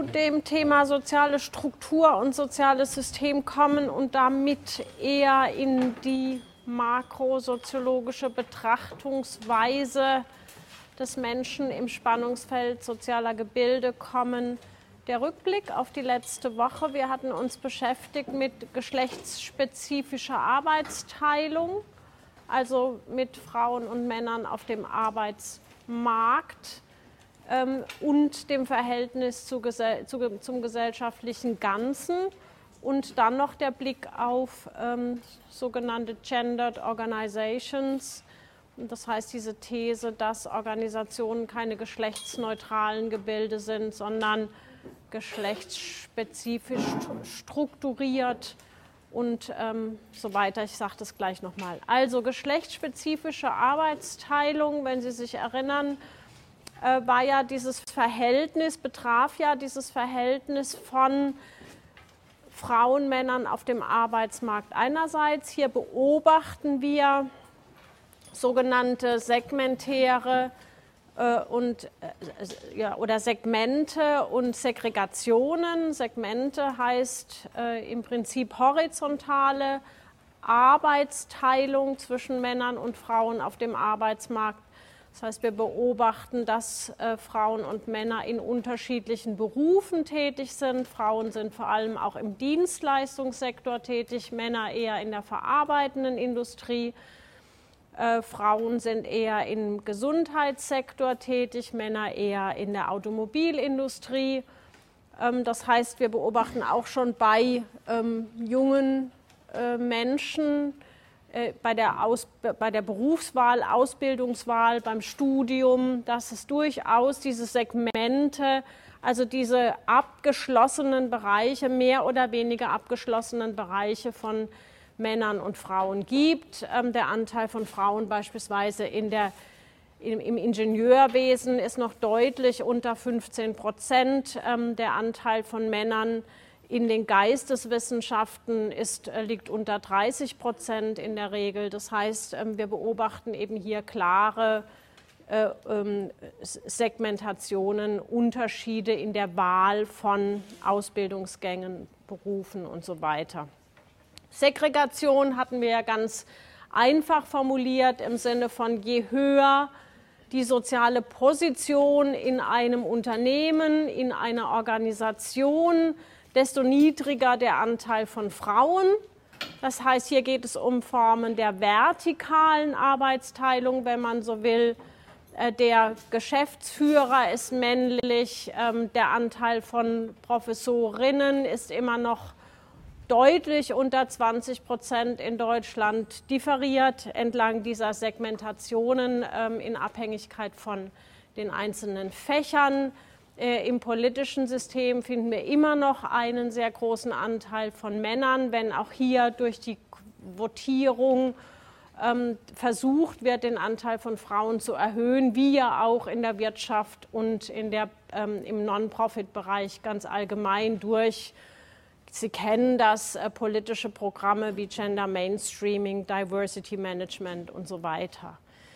zu dem Thema soziale Struktur und soziales System kommen und damit eher in die makrosoziologische Betrachtungsweise des Menschen im Spannungsfeld sozialer Gebilde kommen. Der Rückblick auf die letzte Woche. Wir hatten uns beschäftigt mit geschlechtsspezifischer Arbeitsteilung, also mit Frauen und Männern auf dem Arbeitsmarkt und dem Verhältnis zum gesellschaftlichen Ganzen. Und dann noch der Blick auf sogenannte Gendered Organizations. Das heißt, diese These, dass Organisationen keine geschlechtsneutralen Gebilde sind, sondern geschlechtsspezifisch strukturiert und so weiter. Ich sage das gleich nochmal. Also geschlechtsspezifische Arbeitsteilung, wenn Sie sich erinnern, war ja dieses Verhältnis, betraf ja dieses Verhältnis von Frauen, Männern auf dem Arbeitsmarkt einerseits. Hier beobachten wir sogenannte segmentäre oder Segmente und Segregationen. Segmente heißt im Prinzip horizontale Arbeitsteilung zwischen Männern und Frauen auf dem Arbeitsmarkt. Das heißt, wir beobachten, dass Frauen und Männer in unterschiedlichen Berufen tätig sind. Frauen sind vor allem auch im Dienstleistungssektor tätig, Männer eher in der verarbeitenden Industrie. Frauen sind eher im Gesundheitssektor tätig, Männer eher in der Automobilindustrie. Das heißt, wir beobachten auch schon bei jungen Menschen, bei der Berufswahl, Ausbildungswahl, beim Studium, dass es durchaus diese Segmente, also diese abgeschlossenen Bereiche, mehr oder weniger abgeschlossenen Bereiche von Männern und Frauen gibt. Der Anteil von Frauen beispielsweise im Ingenieurwesen ist noch deutlich unter 15%. Der Anteil von Männern in den Geisteswissenschaften liegt unter 30% in der Regel. Das heißt, wir beobachten eben hier klare Segmentationen, Unterschiede in der Wahl von Ausbildungsgängen, Berufen und so weiter. Segregation hatten wir ja ganz einfach formuliert im Sinne von, je höher die soziale Position in einem Unternehmen, in einer Organisation, desto niedriger der Anteil von Frauen. Das heißt, hier geht es um Formen der vertikalen Arbeitsteilung, wenn man so will. Der Geschäftsführer ist männlich, der Anteil von Professorinnen ist immer noch deutlich unter 20% in Deutschland, differiert entlang dieser Segmentationen in Abhängigkeit von den einzelnen Fächern. Im politischen System finden wir immer noch einen sehr großen Anteil von Männern, wenn auch hier durch die Votierung versucht wird, den Anteil von Frauen zu erhöhen, wie ja auch in der Wirtschaft und im Non-Profit-Bereich ganz allgemein durch, Sie kennen das, politische Programme wie Gender Mainstreaming, Diversity Management und so weiter.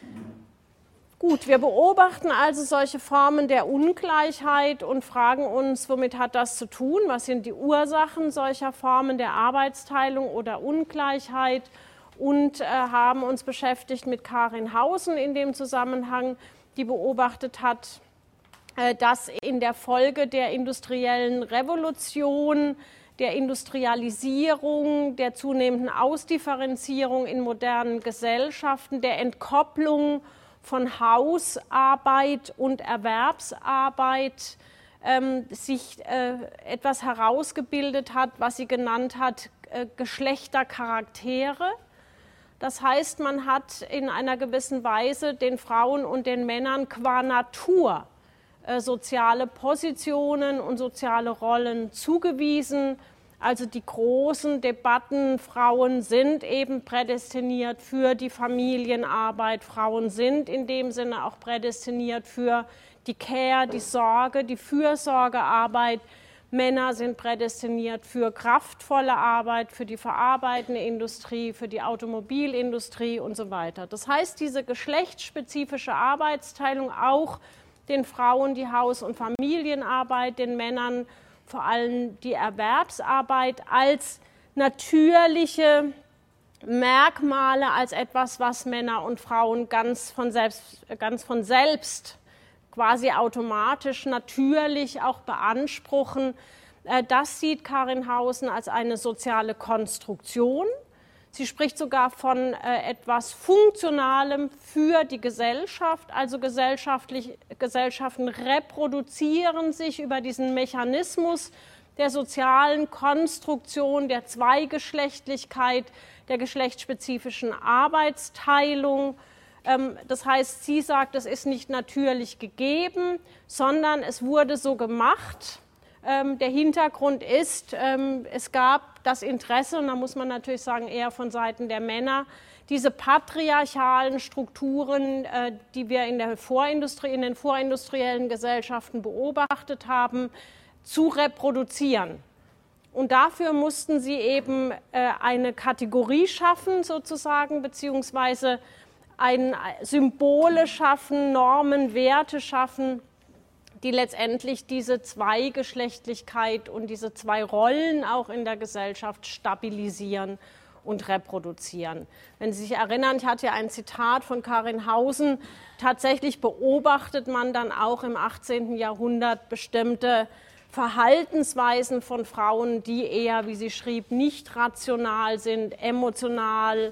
Gut, wir beobachten also solche Formen der Ungleichheit und fragen uns, womit hat das zu tun? Was sind die Ursachen solcher Formen der Arbeitsteilung oder Ungleichheit? Und haben uns beschäftigt mit Karin Hausen in dem Zusammenhang, die beobachtet hat, dass in der Folge der industriellen Revolution, der Industrialisierung, der zunehmenden Ausdifferenzierung in modernen Gesellschaften, der Entkopplung von Hausarbeit und Erwerbsarbeit sich etwas herausgebildet hat, was sie genannt hat, Geschlechtercharaktere. Das heißt, man hat in einer gewissen Weise den Frauen und den Männern qua Natur soziale Positionen und soziale Rollen zugewiesen. Also die großen Debatten, Frauen sind eben prädestiniert für die Familienarbeit, Frauen sind in dem Sinne auch prädestiniert für die Care, die Sorge, die Fürsorgearbeit. Männer sind prädestiniert für kraftvolle Arbeit, für die verarbeitende Industrie, für die Automobilindustrie und so weiter. Das heißt, diese geschlechtsspezifische Arbeitsteilung auch den Frauen die Haus- und Familienarbeit, den Männern vor allem die Erwerbsarbeit als natürliche Merkmale, als etwas, was Männer und Frauen ganz von selbst quasi automatisch, natürlich auch beanspruchen. Das sieht Karin Hausen als eine soziale Konstruktion. Sie spricht sogar von etwas Funktionalem für die Gesellschaft, also Gesellschaften reproduzieren sich über diesen Mechanismus der sozialen Konstruktion, der Zweigeschlechtlichkeit, der geschlechtsspezifischen Arbeitsteilung. Das heißt, sie sagt, es ist nicht natürlich gegeben, sondern es wurde so gemacht. Der Hintergrund ist, es gab das Interesse, und da muss man natürlich sagen, eher von Seiten der Männer, diese patriarchalen Strukturen, die wir in den vorindustriellen Gesellschaften beobachtet haben, zu reproduzieren. Und dafür mussten sie eben eine Kategorie schaffen, sozusagen, beziehungsweise Symbole schaffen, Normen, Werte schaffen, die letztendlich diese Zweigeschlechtlichkeit und diese zwei Rollen auch in der Gesellschaft stabilisieren und reproduzieren. Wenn Sie sich erinnern, ich hatte ja ein Zitat von Karin Hausen, tatsächlich beobachtet man dann auch im 18. Jahrhundert bestimmte Verhaltensweisen von Frauen, die eher, wie sie schrieb, nicht rational sind, emotional,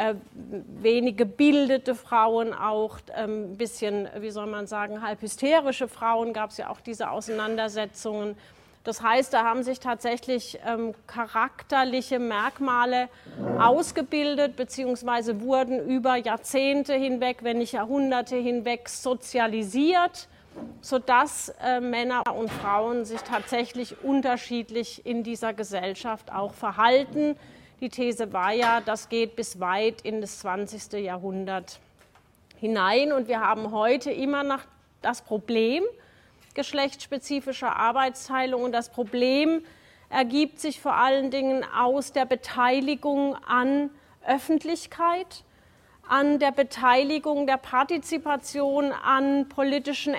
wenig gebildete Frauen auch, ein bisschen, wie soll man sagen, halb hysterische Frauen, gab es ja auch diese Auseinandersetzungen. Das heißt, da haben sich tatsächlich charakterliche Merkmale ausgebildet, beziehungsweise wurden über Jahrzehnte hinweg, wenn nicht Jahrhunderte hinweg sozialisiert, sodass Männer und Frauen sich tatsächlich unterschiedlich in dieser Gesellschaft auch verhalten. Die These war ja, das geht bis weit in das 20. Jahrhundert hinein. Und wir haben heute immer noch das Problem geschlechtsspezifischer Arbeitsteilung. Und das Problem ergibt sich vor allen Dingen aus der Beteiligung an Öffentlichkeit, an der Beteiligung, der Partizipation an politischen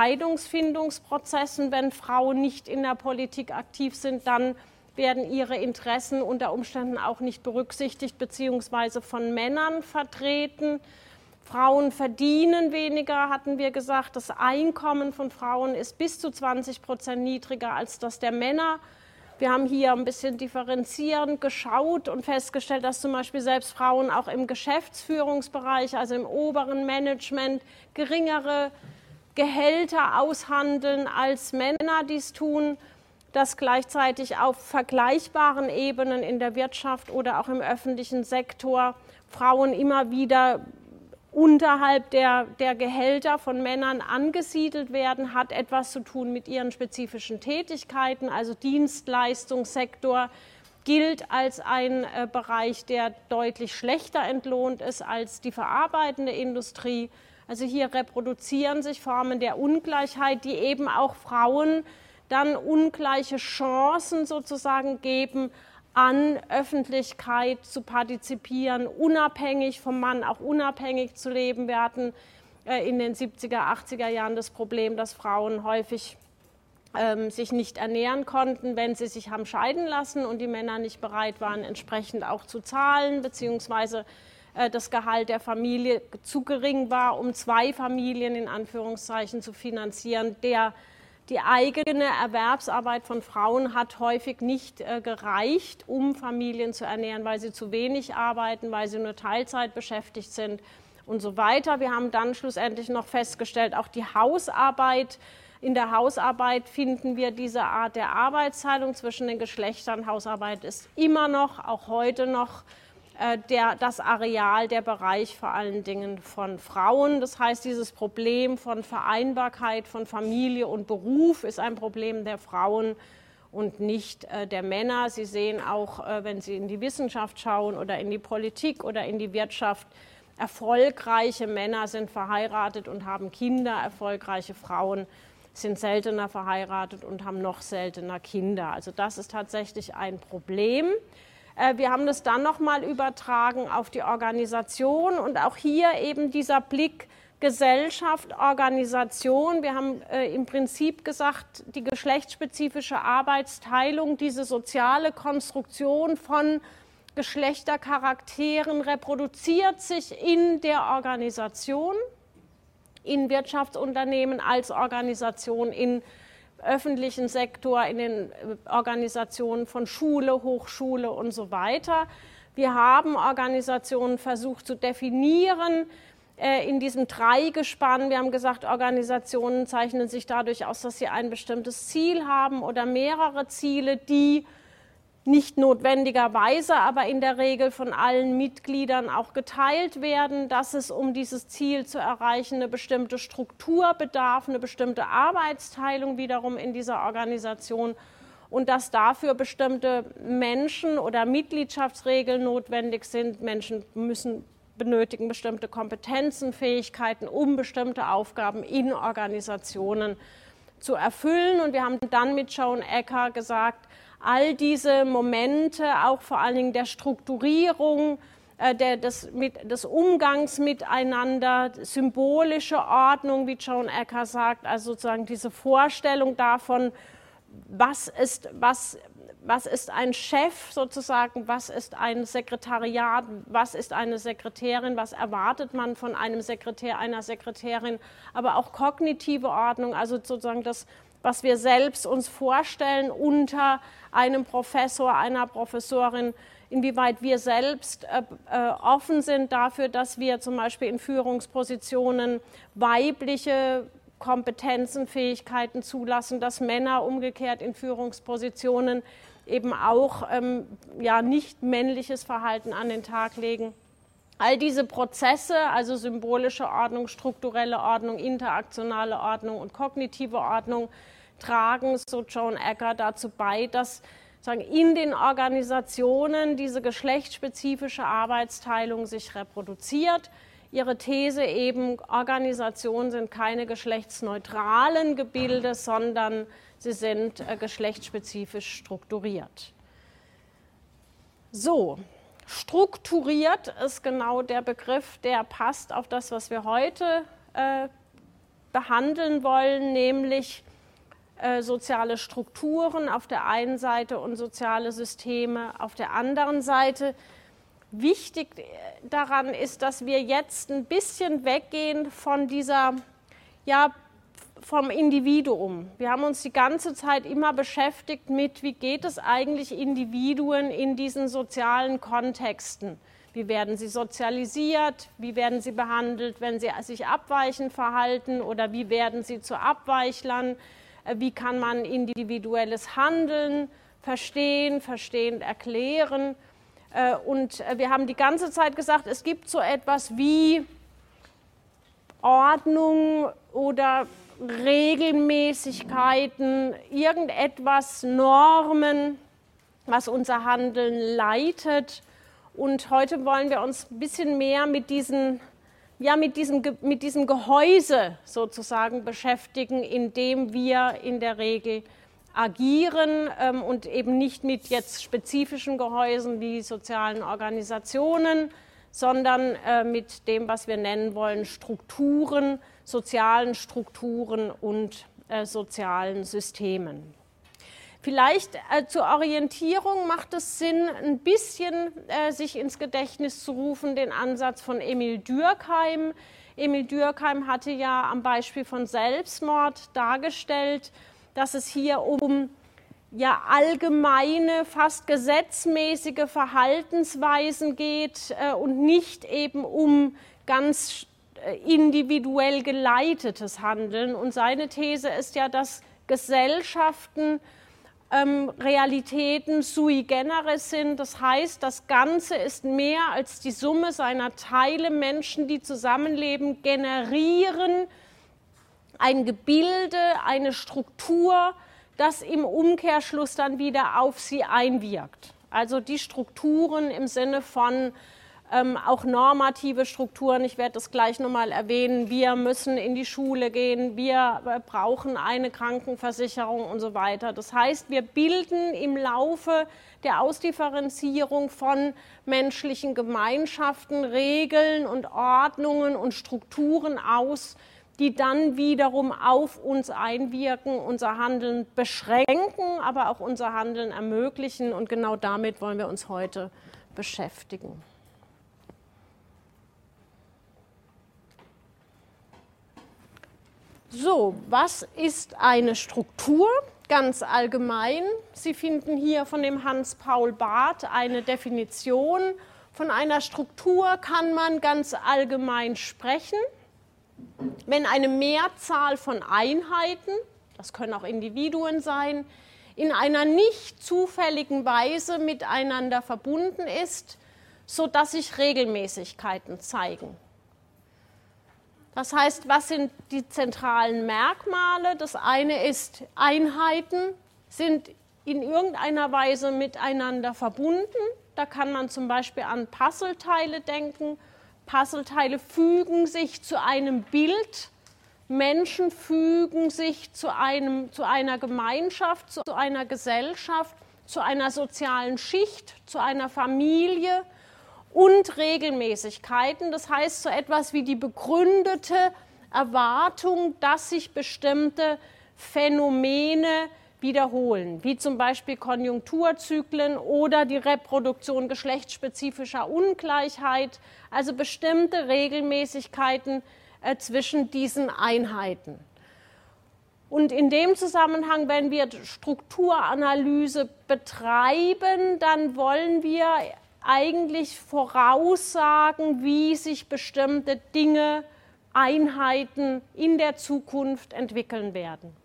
Entscheidungsfindungsprozessen. Wenn Frauen nicht in der Politik aktiv sind, dann werden ihre Interessen unter Umständen auch nicht berücksichtigt bzw. von Männern vertreten. Frauen verdienen weniger, hatten wir gesagt. Das Einkommen von Frauen ist bis zu 20% niedriger als das der Männer. Wir haben hier ein bisschen differenzierend geschaut und festgestellt, dass zum Beispiel selbst Frauen auch im Geschäftsführungsbereich, also im oberen Management, geringere Gehälter aushandeln als Männer dies tun, dass gleichzeitig auf vergleichbaren Ebenen in der Wirtschaft oder auch im öffentlichen Sektor Frauen immer wieder unterhalb der Gehälter von Männern angesiedelt werden, hat etwas zu tun mit ihren spezifischen Tätigkeiten. Also Dienstleistungssektor gilt als ein Bereich, der deutlich schlechter entlohnt ist als die verarbeitende Industrie. Also hier reproduzieren sich Formen der Ungleichheit, die eben auch Frauen dann ungleiche Chancen sozusagen geben, an Öffentlichkeit zu partizipieren, unabhängig vom Mann, auch unabhängig zu leben. Wir hatten in den 70er, 80er Jahren das Problem, dass Frauen häufig sich nicht ernähren konnten, wenn sie sich haben scheiden lassen und die Männer nicht bereit waren, entsprechend auch zu zahlen, beziehungsweise das Gehalt der Familie zu gering war, um zwei Familien in Anführungszeichen zu finanzieren. Die eigene Erwerbsarbeit von Frauen hat häufig nicht gereicht, um Familien zu ernähren, weil sie zu wenig arbeiten, weil sie nur Teilzeit beschäftigt sind und so weiter. Wir haben dann schlussendlich noch festgestellt, auch die Hausarbeit. In der Hausarbeit finden wir diese Art der Arbeitsteilung zwischen den Geschlechtern. Hausarbeit ist immer noch, auch heute noch, das Areal, der Bereich vor allen Dingen von Frauen. Das heißt, dieses Problem von Vereinbarkeit von Familie und Beruf ist ein Problem der Frauen und nicht der Männer. Sie sehen auch, wenn Sie in die Wissenschaft schauen oder in die Politik oder in die Wirtschaft, erfolgreiche Männer sind verheiratet und haben Kinder, erfolgreiche Frauen sind seltener verheiratet und haben noch seltener Kinder. Also das ist tatsächlich ein Problem. Wir haben das dann nochmal übertragen auf die Organisation und auch hier eben dieser Blick Gesellschaft, Organisation. Wir haben im Prinzip gesagt, die geschlechtsspezifische Arbeitsteilung, diese soziale Konstruktion von Geschlechtercharakteren reproduziert sich in der Organisation, in Wirtschaftsunternehmen als Organisation, im öffentlichen Sektor, in den Organisationen von Schule, Hochschule und so weiter. Wir haben Organisationen versucht zu definieren, in diesem Dreigespann. Wir haben gesagt, Organisationen zeichnen sich dadurch aus, dass sie ein bestimmtes Ziel haben oder mehrere Ziele, die nicht notwendigerweise, aber in der Regel von allen Mitgliedern auch geteilt werden, dass es, um dieses Ziel zu erreichen, eine bestimmte Struktur bedarf, eine bestimmte Arbeitsteilung wiederum in dieser Organisation und dass dafür bestimmte Menschen oder Mitgliedschaftsregeln notwendig sind. Menschen benötigen bestimmte Kompetenzen, Fähigkeiten, um bestimmte Aufgaben in Organisationen zu erfüllen. Und wir haben dann mit Joan Acker gesagt, all diese Momente, auch vor allen Dingen der Strukturierung, des Umgangs miteinander, symbolische Ordnung, wie Joan Acker sagt, also sozusagen diese Vorstellung davon, was ist ein Chef sozusagen, was ist ein Sekretariat, was ist eine Sekretärin, was erwartet man von einem Sekretär, einer Sekretärin, aber auch kognitive Ordnung, also sozusagen das, was wir selbst uns vorstellen unter einem Professor, einer Professorin, inwieweit wir selbst offen sind dafür, dass wir zum Beispiel in Führungspositionen weibliche Kompetenzen, Fähigkeiten zulassen, dass Männer umgekehrt in Führungspositionen eben auch nicht männliches Verhalten an den Tag legen. All diese Prozesse, also symbolische Ordnung, strukturelle Ordnung, interaktionale Ordnung und kognitive Ordnung, tragen, so Joan Acker, dazu bei, dass in den Organisationen diese geschlechtsspezifische Arbeitsteilung sich reproduziert. Ihre These eben, Organisationen sind keine geschlechtsneutralen Gebilde, sondern sie sind geschlechtsspezifisch strukturiert. So, strukturiert ist genau der Begriff, der passt auf das, was wir heute behandeln wollen, nämlich soziale Strukturen auf der einen Seite und soziale Systeme auf der anderen Seite. Wichtig daran ist, dass wir jetzt ein bisschen weggehen von vom Individuum. Wir haben uns die ganze Zeit immer beschäftigt mit, wie geht es eigentlich Individuen in diesen sozialen Kontexten? Wie werden sie sozialisiert? Wie werden sie behandelt, wenn sie sich abweichend verhalten? Oder wie werden sie zu Abweichlern? Wie kann man individuelles Handeln verstehend erklären? Und wir haben die ganze Zeit gesagt, es gibt so etwas wie Ordnung oder Regelmäßigkeiten, irgendetwas, Normen, was unser Handeln leitet. Und heute wollen wir uns ein bisschen mehr mit diesem Gehäuse sozusagen beschäftigen, in dem wir in der Regel agieren und eben nicht mit jetzt spezifischen Gehäusen wie sozialen Organisationen, sondern mit dem, was wir nennen wollen, Strukturen, sozialen Strukturen und sozialen Systemen. Vielleicht zur Orientierung macht es Sinn, ein bisschen sich ins Gedächtnis zu rufen, den Ansatz von Emil Durkheim. Emil Durkheim hatte ja am Beispiel von Selbstmord dargestellt, dass es hier um allgemeine, fast gesetzmäßige Verhaltensweisen geht und nicht eben um ganz individuell geleitetes Handeln. Und seine These ist ja, dass Gesellschaften Realitäten sui generis sind. Das heißt, das Ganze ist mehr als die Summe seiner Teile. Menschen, die zusammenleben, generieren ein Gebilde, eine Struktur, das im Umkehrschluss dann wieder auf sie einwirkt. Also die Strukturen im Sinne von auch normative Strukturen, ich werde das gleich nochmal erwähnen, wir müssen in die Schule gehen, wir brauchen eine Krankenversicherung und so weiter. Das heißt, wir bilden im Laufe der Ausdifferenzierung von menschlichen Gemeinschaften Regeln und Ordnungen und Strukturen aus, die dann wiederum auf uns einwirken, unser Handeln beschränken, aber auch unser Handeln ermöglichen. Und genau damit wollen wir uns heute beschäftigen. So, was ist eine Struktur? Ganz allgemein. Sie finden hier von dem Hans-Paul Barth eine Definition. Von einer Struktur kann man ganz allgemein sprechen, wenn eine Mehrzahl von Einheiten, das können auch Individuen sein, in einer nicht zufälligen Weise miteinander verbunden ist, sodass sich Regelmäßigkeiten zeigen. Das heißt, was sind die zentralen Merkmale? Das eine ist, Einheiten sind in irgendeiner Weise miteinander verbunden. Da kann man zum Beispiel an Puzzleteile denken. Puzzleteile fügen sich zu einem Bild. Menschen fügen sich zu einer Gemeinschaft, zu einer Gesellschaft, zu einer sozialen Schicht, zu einer Familie. Und Regelmäßigkeiten, das heißt so etwas wie die begründete Erwartung, dass sich bestimmte Phänomene wiederholen, wie zum Beispiel Konjunkturzyklen oder die Reproduktion geschlechtsspezifischer Ungleichheit, also bestimmte Regelmäßigkeiten zwischen diesen Einheiten. Und in dem Zusammenhang, wenn wir Strukturanalyse betreiben, dann wollen wir eigentlich voraussagen, wie sich bestimmte Dinge, Einheiten in der Zukunft entwickeln werden.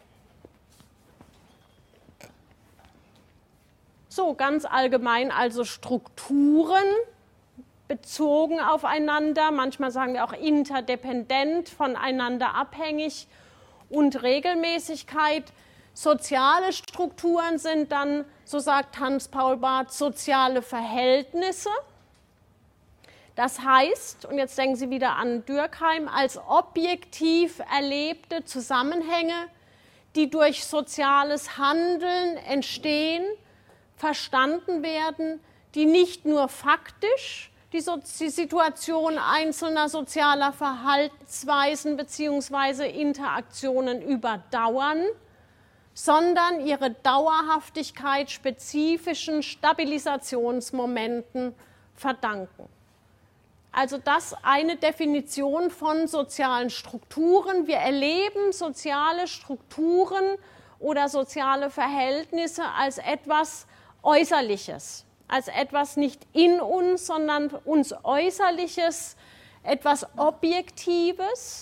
So, ganz allgemein also Strukturen bezogen aufeinander, manchmal sagen wir auch interdependent, voneinander abhängig und Regelmäßigkeit. Soziale Strukturen sind dann, so sagt Hans-Paul Barth, soziale Verhältnisse. Das heißt, und jetzt denken Sie wieder an Durkheim, als objektiv erlebte Zusammenhänge, die durch soziales Handeln entstehen, verstanden werden, die nicht nur faktisch die Situation einzelner sozialer Verhaltensweisen bzw. Interaktionen überdauern, sondern ihre Dauerhaftigkeit spezifischen Stabilisationsmomenten verdanken. Also das eine Definition von sozialen Strukturen. Wir erleben soziale Strukturen oder soziale Verhältnisse als etwas Äußerliches, als etwas nicht in uns, sondern uns Äußerliches, etwas Objektives,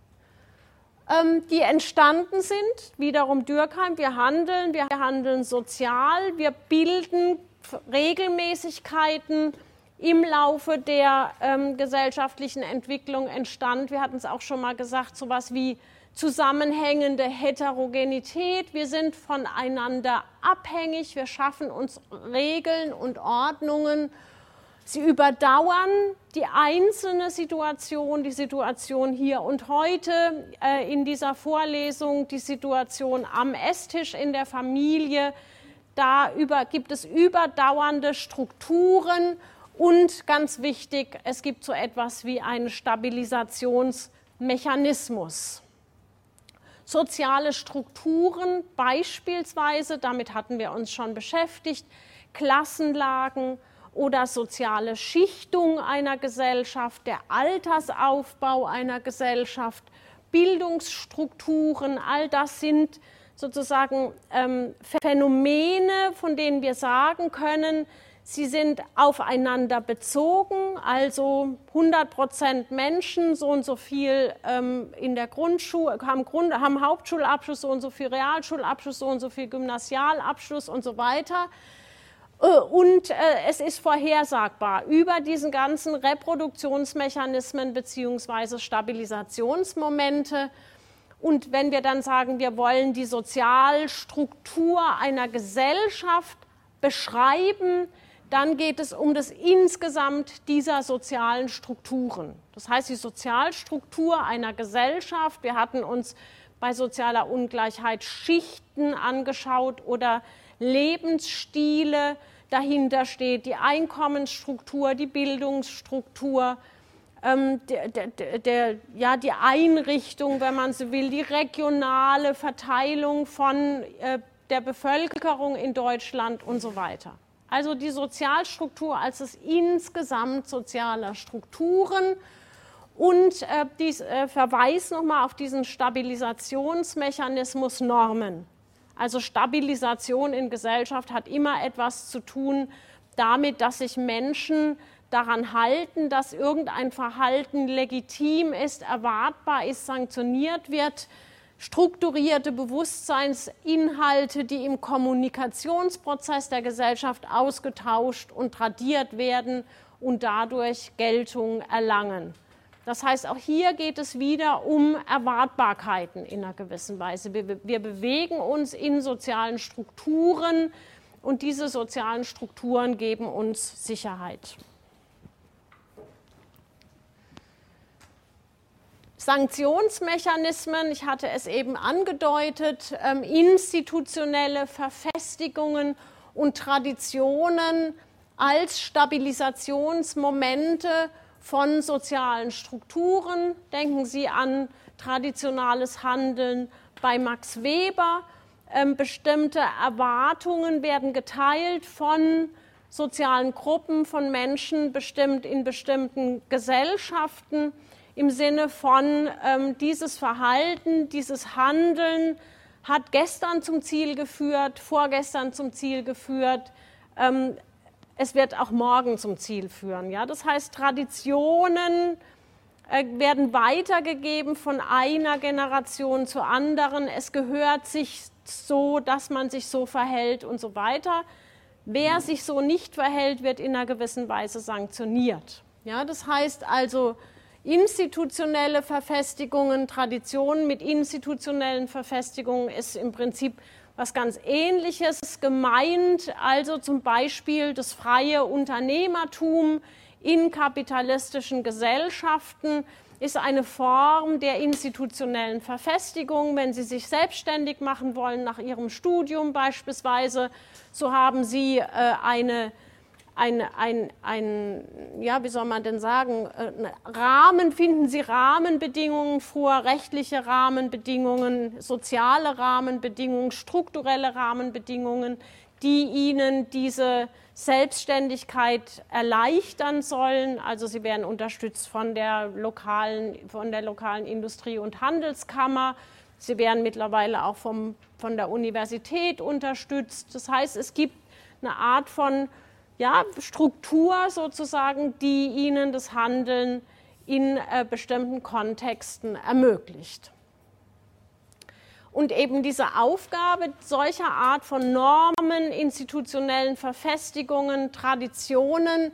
die entstanden sind, wiederum Durkheim, wir handeln sozial, wir bilden Regelmäßigkeiten im Laufe der gesellschaftlichen Entwicklung entstand. Wir hatten es auch schon mal gesagt, so etwas wie zusammenhängende Heterogenität. Wir sind voneinander abhängig, wir schaffen uns Regeln und Ordnungen. Sie überdauern die einzelne Situation, die Situation hier und heute in dieser Vorlesung, die Situation am Esstisch in der Familie. Da gibt es überdauernde Strukturen und ganz wichtig, es gibt so etwas wie einen Stabilisationsmechanismus. Soziale Strukturen beispielsweise, damit hatten wir uns schon beschäftigt, Klassenlagen oder soziale Schichtung einer Gesellschaft, der Altersaufbau einer Gesellschaft, Bildungsstrukturen, all das sind sozusagen Phänomene, von denen wir sagen können, sie sind aufeinander bezogen, also 100% Menschen, so und so viel in der Grundschule, haben Hauptschulabschluss, so und so viel Realschulabschluss, so und so viel Gymnasialabschluss und so weiter. Und es ist vorhersagbar über diesen ganzen Reproduktionsmechanismen bzw. Stabilisationsmomente. Und wenn wir dann sagen, wir wollen die Sozialstruktur einer Gesellschaft beschreiben, dann geht es um das Insgesamt dieser sozialen Strukturen. Das heißt, die Sozialstruktur einer Gesellschaft, wir hatten uns bei sozialer Ungleichheit Schichten angeschaut oder Lebensstile, dahinter steht die Einkommensstruktur, die Bildungsstruktur, die Einrichtung, wenn man so will, die regionale Verteilung von der Bevölkerung in Deutschland und so weiter. Also die Sozialstruktur als das Insgesamt sozialer Strukturen und Verweis nochmal auf diesen Stabilisationsmechanismus Normen. Also Stabilisation in Gesellschaft hat immer etwas zu tun damit, dass sich Menschen daran halten, dass irgendein Verhalten legitim ist, erwartbar ist, sanktioniert wird. Strukturierte Bewusstseinsinhalte, die im Kommunikationsprozess der Gesellschaft ausgetauscht und tradiert werden und dadurch Geltung erlangen. Das heißt, auch hier geht es wieder um Erwartbarkeiten in einer gewissen Weise. Wir bewegen uns in sozialen Strukturen und diese sozialen Strukturen geben uns Sicherheit. Sanktionsmechanismen, ich hatte es eben angedeutet, institutionelle Verfestigungen und Traditionen als Stabilisationsmomente von sozialen Strukturen. Denken Sie an traditionales Handeln bei Max Weber. Bestimmte Erwartungen werden geteilt von sozialen Gruppen, von Menschen in bestimmten Gesellschaften. Im Sinne von dieses Verhalten, dieses Handeln hat gestern zum Ziel geführt, vorgestern zum Ziel geführt, es wird auch morgen zum Ziel führen. Ja? Das heißt, Traditionen werden weitergegeben von einer Generation zur anderen. Es gehört sich so, dass man sich so verhält und so weiter. Wer sich so nicht verhält, wird in einer gewissen Weise sanktioniert. Ja? Das heißt also, institutionelle Verfestigungen, Traditionen mit institutionellen Verfestigungen ist im Prinzip was ganz Ähnliches gemeint, also zum Beispiel das freie Unternehmertum in kapitalistischen Gesellschaften ist eine Form der institutionellen Verfestigung. Wenn Sie sich selbstständig machen wollen nach Ihrem Studium beispielsweise, so haben Sie wie soll man denn sagen, finden Sie Rahmenbedingungen vor, rechtliche Rahmenbedingungen, soziale Rahmenbedingungen, strukturelle Rahmenbedingungen, die Ihnen diese Selbstständigkeit erleichtern sollen. Also Sie werden unterstützt von der lokalen Industrie- und Handelskammer. Sie werden mittlerweile auch von der Universität unterstützt. Das heißt, es gibt eine Art von Struktur sozusagen, die ihnen das Handeln in bestimmten Kontexten ermöglicht. Und eben diese Aufgabe solcher Art von Normen, institutionellen Verfestigungen, Traditionen,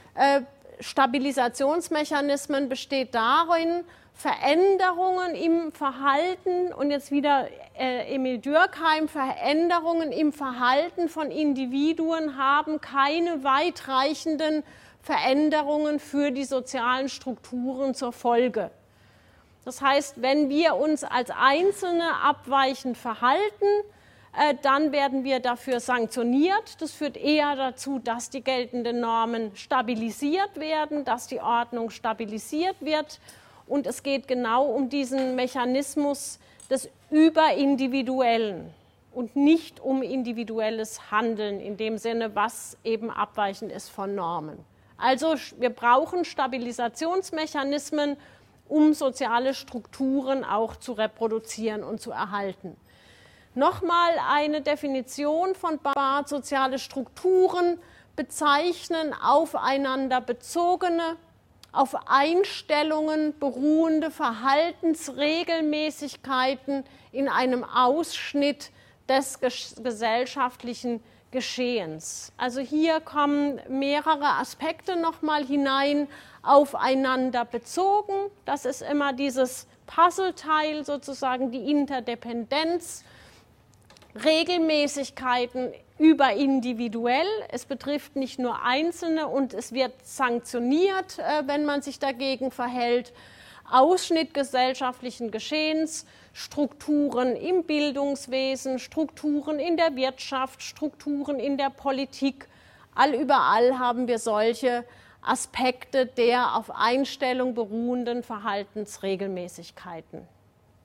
Stabilisationsmechanismen besteht darin, Veränderungen im Verhalten, und jetzt wieder Emil Durkheim, Veränderungen im Verhalten von Individuen haben keine weitreichenden Veränderungen für die sozialen Strukturen zur Folge. Das heißt, wenn wir uns als Einzelne abweichend verhalten, dann werden wir dafür sanktioniert. Das führt eher dazu, dass die geltenden Normen stabilisiert werden, dass die Ordnung stabilisiert wird. Und es geht genau um diesen Mechanismus des Überindividuellen und nicht um individuelles Handeln in dem Sinne, was eben abweichend ist von Normen. Also wir brauchen Stabilisationsmechanismen, um soziale Strukturen auch zu reproduzieren und zu erhalten. Nochmal eine Definition von Barth: soziale Strukturen bezeichnen aufeinander bezogene, auf Einstellungen beruhende Verhaltensregelmäßigkeiten in einem Ausschnitt des gesellschaftlichen Geschehens. Also hier kommen mehrere Aspekte nochmal hinein, aufeinander bezogen. Das ist immer dieses Puzzleteil sozusagen, die Interdependenz. Regelmäßigkeiten überindividuell. Es betrifft nicht nur Einzelne und es wird sanktioniert, wenn man sich dagegen verhält. Ausschnitt gesellschaftlichen Geschehens, Strukturen im Bildungswesen, Strukturen in der Wirtschaft, Strukturen in der Politik. Überall haben wir solche Aspekte der auf Einstellung beruhenden Verhaltensregelmäßigkeiten.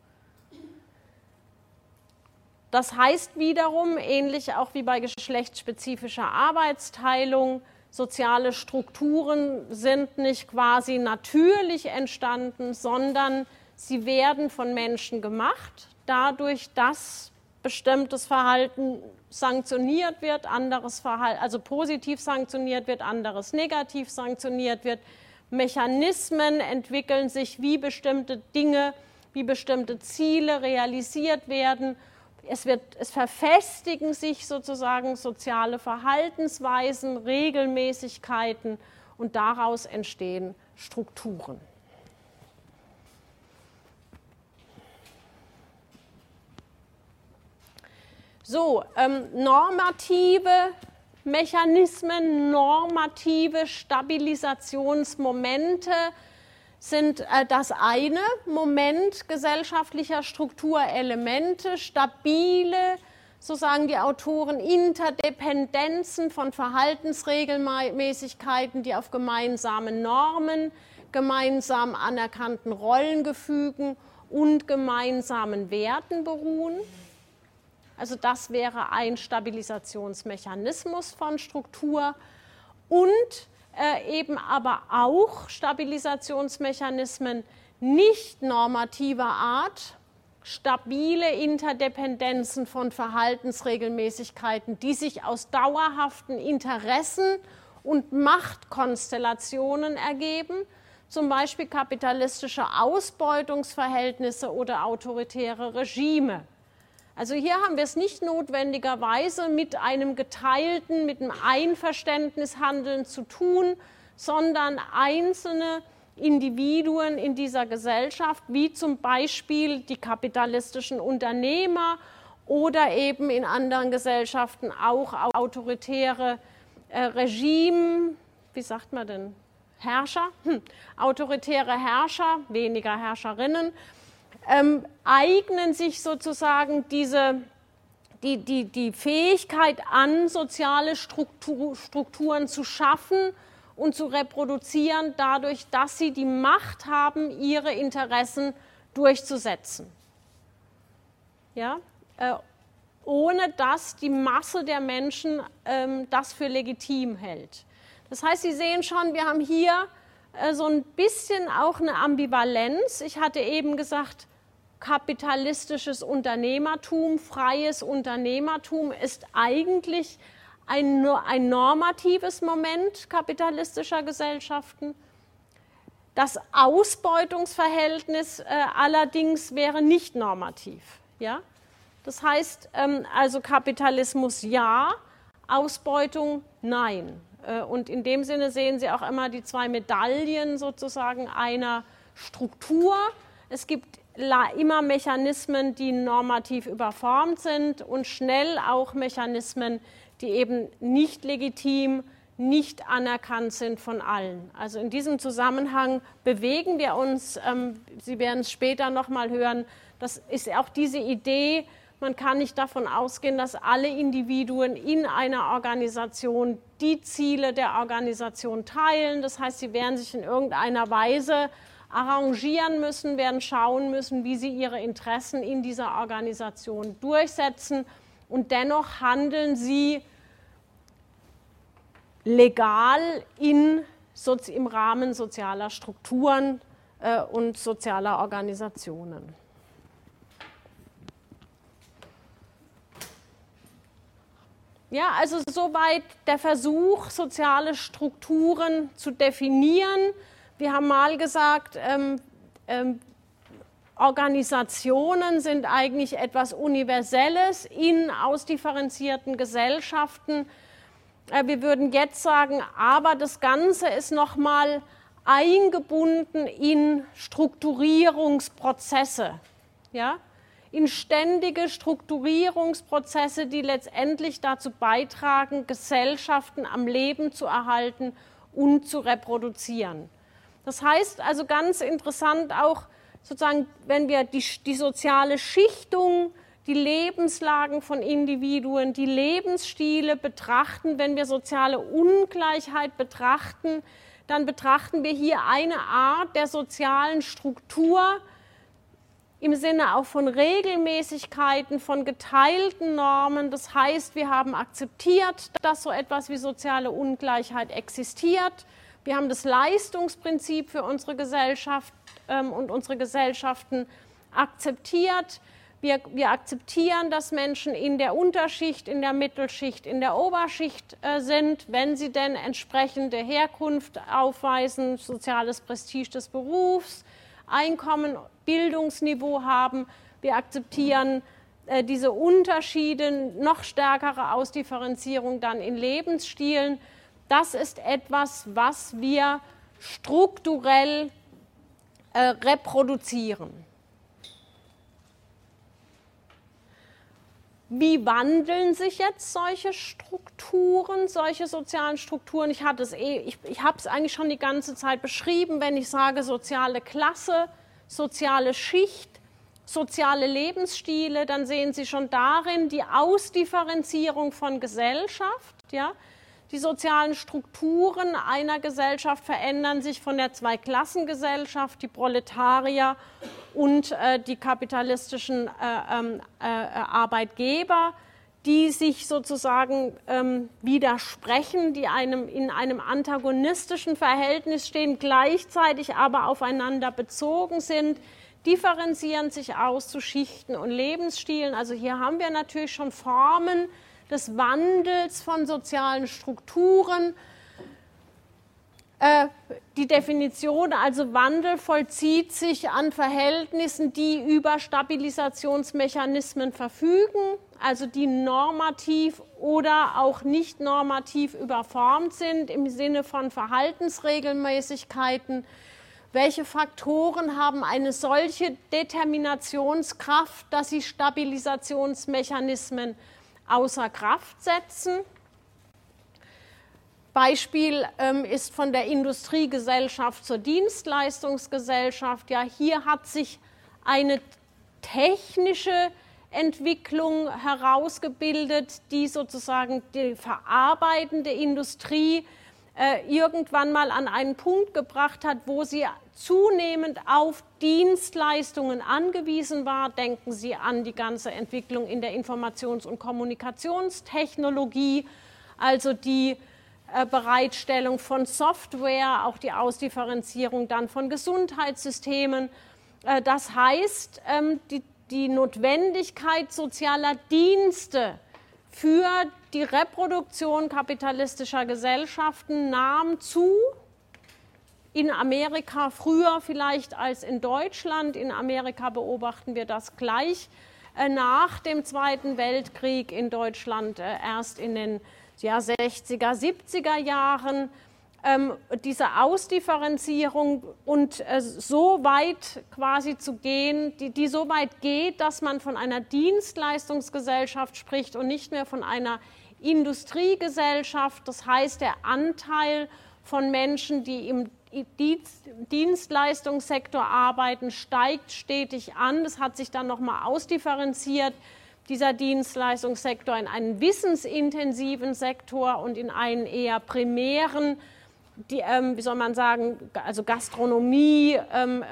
Das heißt wiederum, ähnlich auch wie bei geschlechtsspezifischer Arbeitsteilung, soziale Strukturen sind nicht quasi natürlich entstanden, sondern sie werden von Menschen gemacht, dadurch, dass bestimmtes Verhalten sanktioniert wird, anderes Verhalten, also positiv sanktioniert wird, anderes negativ sanktioniert wird. Mechanismen entwickeln sich, wie bestimmte Dinge, wie bestimmte Ziele realisiert werden. Es verfestigen sich sozusagen soziale Verhaltensweisen, Regelmäßigkeiten und daraus entstehen Strukturen. So, normative Mechanismen, normative Stabilisationsmomente sind das eine Moment gesellschaftlicher Strukturelemente, stabile, so sagen die Autoren, Interdependenzen von Verhaltensregelmäßigkeiten, die auf gemeinsamen Normen, gemeinsam anerkannten Rollengefügen und gemeinsamen Werten beruhen. Also das wäre ein Stabilisationsmechanismus von Struktur und eben aber auch Stabilisationsmechanismen nicht normativer Art, stabile Interdependenzen von Verhaltensregelmäßigkeiten, die sich aus dauerhaften Interessen und Machtkonstellationen ergeben, zum Beispiel kapitalistische Ausbeutungsverhältnisse oder autoritäre Regime. Also hier haben wir es nicht notwendigerweise mit einem geteilten, mit einem Einverständnishandeln zu tun, sondern einzelne Individuen in dieser Gesellschaft, wie zum Beispiel die kapitalistischen Unternehmer oder eben in anderen Gesellschaften auch autoritäre Regime, wie sagt man denn, Herrscher, autoritäre Herrscher, weniger Herrscherinnen, eignen sich sozusagen die Fähigkeit an, soziale Strukturen zu schaffen und zu reproduzieren, dadurch, dass sie die Macht haben, ihre Interessen durchzusetzen. Ja? Ohne dass die Masse der Menschen das für legitim hält. Das heißt, Sie sehen schon, wir haben hier so ein bisschen auch eine Ambivalenz. Ich hatte eben gesagt, kapitalistisches Unternehmertum, freies Unternehmertum ist eigentlich ein normatives Moment kapitalistischer Gesellschaften. Das Ausbeutungsverhältnis allerdings wäre nicht normativ. Ja? Das heißt, also Kapitalismus ja, Ausbeutung nein. Und in dem Sinne sehen Sie auch immer die zwei Medaillen sozusagen einer Struktur. Es gibt immer Mechanismen, die normativ überformt sind und schnell auch Mechanismen, die eben nicht legitim, nicht anerkannt sind von allen. Also in diesem Zusammenhang bewegen wir uns, Sie werden es später noch mal hören, das ist auch diese Idee, man kann nicht davon ausgehen, dass alle Individuen in einer Organisation die Ziele der Organisation teilen. Das heißt, sie werden sich in irgendeiner Weise arrangieren müssen, werden schauen müssen, wie sie ihre Interessen in dieser Organisation durchsetzen. Und dennoch handeln sie legal im Rahmen sozialer Strukturen und sozialer Organisationen. Ja, also soweit der Versuch, soziale Strukturen zu definieren. Wir haben mal gesagt, Organisationen sind eigentlich etwas Universelles in ausdifferenzierten Gesellschaften. Wir würden jetzt sagen, aber das Ganze ist nochmal eingebunden in Strukturierungsprozesse, ja? in ständige Strukturierungsprozesse, die letztendlich dazu beitragen, Gesellschaften am Leben zu erhalten und zu reproduzieren. Das heißt also ganz interessant auch sozusagen, wenn wir die soziale Schichtung, die Lebenslagen von Individuen, die Lebensstile betrachten, wenn wir soziale Ungleichheit betrachten, dann betrachten wir hier eine Art der sozialen Struktur im Sinne auch von Regelmäßigkeiten, von geteilten Normen. Das heißt, wir haben akzeptiert, dass so etwas wie soziale Ungleichheit existiert. Wir haben das Leistungsprinzip für unsere Gesellschaft und unsere Gesellschaften akzeptiert. Wir akzeptieren, dass Menschen in der Unterschicht, in der Mittelschicht, in der Oberschicht sind, wenn sie denn entsprechende Herkunft aufweisen, soziales Prestige des Berufs, Einkommen, Bildungsniveau haben. Wir akzeptieren diese Unterschiede, noch stärkere Ausdifferenzierung dann in Lebensstilen. Das ist etwas, was wir strukturell reproduzieren. Wie wandeln sich jetzt solche Strukturen, solche sozialen Strukturen? Ich habe es eigentlich schon die ganze Zeit beschrieben, wenn ich sage soziale Klasse, soziale Schicht, soziale Lebensstile, dann sehen Sie schon darin die Ausdifferenzierung von Gesellschaft. Ja? Die sozialen Strukturen einer Gesellschaft verändern sich von der Zweiklassengesellschaft, die Proletarier und die kapitalistischen Arbeitgeber, die sich sozusagen widersprechen, die in einem antagonistischen Verhältnis stehen, gleichzeitig aber aufeinander bezogen sind, differenzieren sich aus zu Schichten und Lebensstilen. Also hier haben wir natürlich schon Formen des Wandels von sozialen Strukturen. Die Definition, also Wandel, vollzieht sich an Verhältnissen, die über Stabilisationsmechanismen verfügen, also die normativ oder auch nicht normativ überformt sind im Sinne von Verhaltensregelmäßigkeiten. Welche Faktoren haben eine solche Determinationskraft, dass sie Stabilisationsmechanismen außer Kraft setzen? Beispiel ist von der Industriegesellschaft zur Dienstleistungsgesellschaft. Ja, hier hat sich eine technische Entwicklung herausgebildet, die sozusagen die verarbeitende Industrie irgendwann mal an einen Punkt gebracht hat, wo sie zunehmend auf Dienstleistungen angewiesen war. Denken Sie an die ganze Entwicklung in der Informations- und Kommunikationstechnologie, also die Bereitstellung von Software, auch die Ausdifferenzierung dann von Gesundheitssystemen. Das heißt, die Notwendigkeit sozialer Dienste für die Reproduktion kapitalistischer Gesellschaften nahm zu. In Amerika früher vielleicht als in Deutschland. In Amerika beobachten wir das gleich nach dem Zweiten Weltkrieg, in Deutschland erst in den 60er, 70er Jahren. Diese Ausdifferenzierung und so weit quasi zu gehen, die so weit geht, dass man von einer Dienstleistungsgesellschaft spricht und nicht mehr von einer Industriegesellschaft. Das heißt, der Anteil von Menschen, die im Dienstleistungssektor arbeiten, steigt stetig an. Das hat sich dann nochmal ausdifferenziert, dieser Dienstleistungssektor, in einen wissensintensiven Sektor und in einen eher primären, wie soll man sagen, also Gastronomie,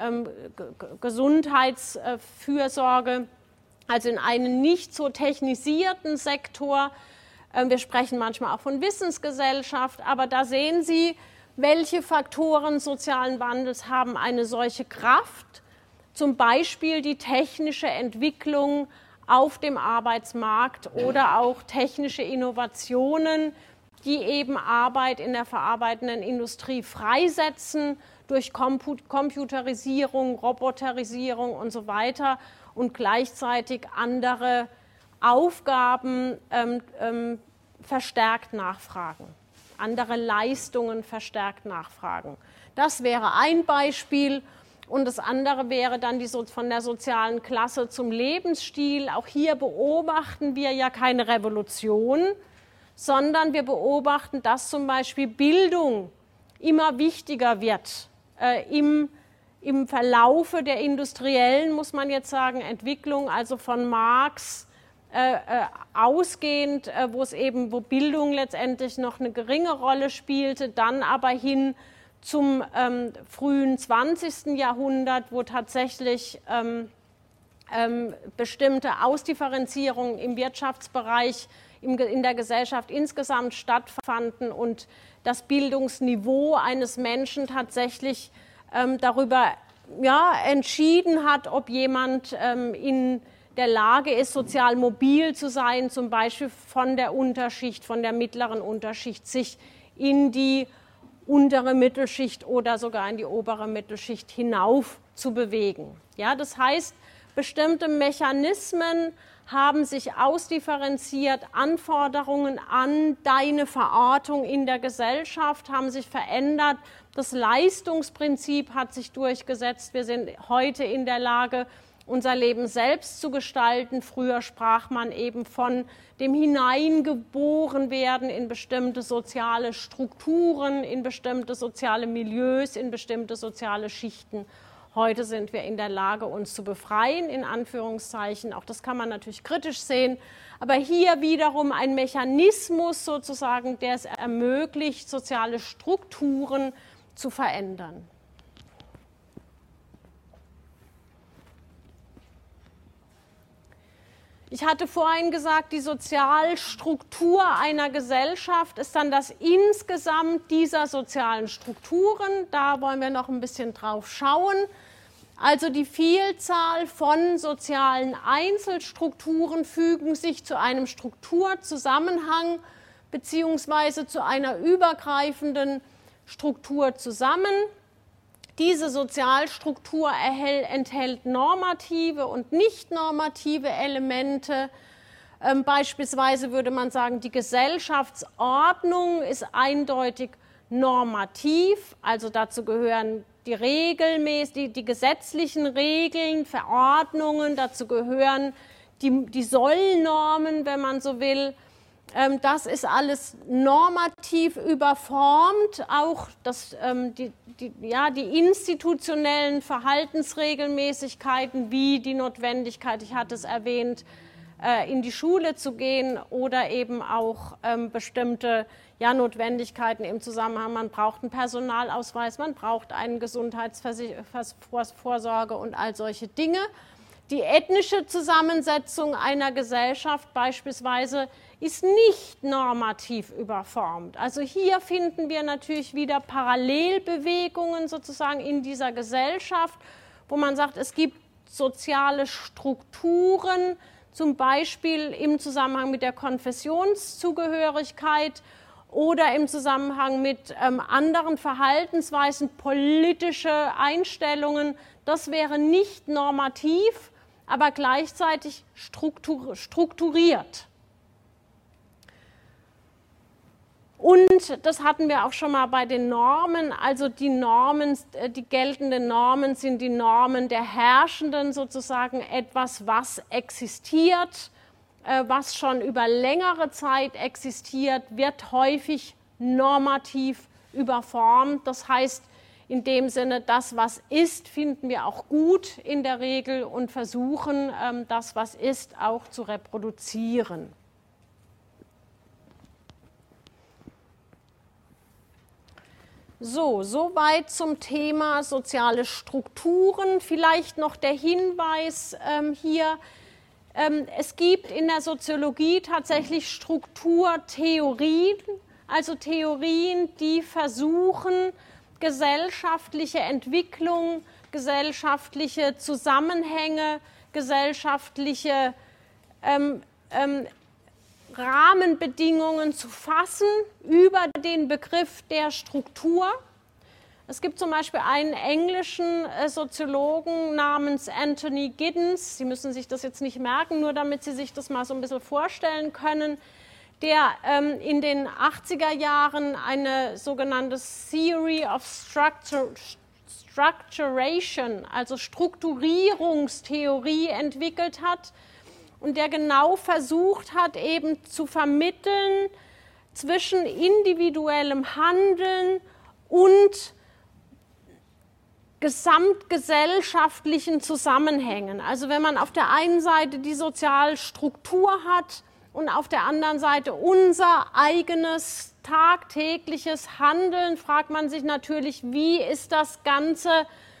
Gesundheitsfürsorge, also in einen nicht so technisierten Sektor. Wir sprechen manchmal auch von Wissensgesellschaft, aber da sehen Sie, welche Faktoren sozialen Wandels haben eine solche Kraft, zum Beispiel die technische Entwicklung auf dem Arbeitsmarkt oder auch technische Innovationen, die eben Arbeit in der verarbeitenden Industrie freisetzen durch Computerisierung, Roboterisierung und so weiter und gleichzeitig andere Aufgaben verstärkt nachfragen, andere Leistungen verstärkt nachfragen. Das wäre ein Beispiel. Und das andere wäre dann von der sozialen Klasse zum Lebensstil. Auch hier beobachten wir ja keine Revolution, sondern wir beobachten, dass zum Beispiel Bildung immer wichtiger wird im Verlaufe der industriellen, muss man jetzt sagen, Entwicklung, also von Marx ausgehend, wo Bildung letztendlich noch eine geringe Rolle spielte, dann aber hin zum frühen 20. Jahrhundert, wo tatsächlich bestimmte Ausdifferenzierungen im Wirtschaftsbereich, in der Gesellschaft insgesamt stattfanden und das Bildungsniveau eines Menschen tatsächlich darüber entschieden hat, ob jemand in der Lage ist, sozial mobil zu sein, zum Beispiel von der Unterschicht, von der mittleren Unterschicht, sich in die untere Mittelschicht oder sogar in die obere Mittelschicht hinauf zu bewegen. Ja, das heißt, bestimmte Mechanismen haben sich ausdifferenziert, Anforderungen an deine Verortung in der Gesellschaft haben sich verändert, das Leistungsprinzip hat sich durchgesetzt, wir sind heute in der Lage, unser Leben selbst zu gestalten. Früher sprach man eben von dem Hineingeborenwerden in bestimmte soziale Strukturen, in bestimmte soziale Milieus, in bestimmte soziale Schichten. Heute sind wir in der Lage, uns zu befreien, in Anführungszeichen. Auch das kann man natürlich kritisch sehen. Aber hier wiederum ein Mechanismus sozusagen, der es ermöglicht, soziale Strukturen zu verändern. Ich hatte vorhin gesagt, die Sozialstruktur einer Gesellschaft ist dann das Insgesamt dieser sozialen Strukturen. Da wollen wir noch ein bisschen drauf schauen. Also die Vielzahl von sozialen Einzelstrukturen fügen sich zu einem Strukturzusammenhang beziehungsweise zu einer übergreifenden Struktur zusammen. Diese Sozialstruktur enthält normative und nicht normative Elemente. Beispielsweise würde man sagen, die Gesellschaftsordnung ist eindeutig normativ, also dazu gehören die gesetzlichen Regeln, Verordnungen, dazu gehören die Sollnormen, wenn man so will. Das ist alles normativ überformt, auch die institutionellen Verhaltensregelmäßigkeiten wie die Notwendigkeit, ich hatte es erwähnt, in die Schule zu gehen oder eben auch bestimmte Notwendigkeiten im Zusammenhang, man braucht einen Personalausweis, man braucht eine Gesundheitsvorsorge und all solche Dinge. Die ethnische Zusammensetzung einer Gesellschaft beispielsweise ist nicht normativ überformt. Also hier finden wir natürlich wieder Parallelbewegungen sozusagen in dieser Gesellschaft, wo man sagt, es gibt soziale Strukturen, zum Beispiel im Zusammenhang mit der Konfessionszugehörigkeit oder im Zusammenhang mit anderen Verhaltensweisen, politische Einstellungen. Das wäre nicht normativ, aber gleichzeitig strukturiert. Und das hatten wir auch schon mal bei den Normen, also die geltenden Normen sind die Normen der Herrschenden, sozusagen etwas, was existiert, was schon über längere Zeit existiert, wird häufig normativ überformt. Das heißt, in dem Sinne, das, was ist, finden wir auch gut in der Regel und versuchen, das, was ist, auch zu reproduzieren. Soweit zum Thema soziale Strukturen. Vielleicht noch der Hinweis hier. Es gibt in der Soziologie tatsächlich Strukturtheorien, also Theorien, die versuchen, gesellschaftliche Entwicklung, gesellschaftliche Zusammenhänge, gesellschaftliche Rahmenbedingungen zu fassen über den Begriff der Struktur. Es gibt zum Beispiel einen englischen Soziologen namens Anthony Giddens, Sie müssen sich das jetzt nicht merken, nur damit Sie sich das mal so ein bisschen vorstellen können, der in den 80er Jahren eine sogenannte Theory of Structuration, also Strukturierungstheorie entwickelt hat und der genau versucht hat, eben zu vermitteln zwischen individuellem Handeln und gesamtgesellschaftlichen Zusammenhängen. Also wenn man auf der einen Seite die Sozialstruktur hat und auf der anderen Seite unser eigenes tagtägliches Handeln, fragt man sich natürlich, wie ist das Ganze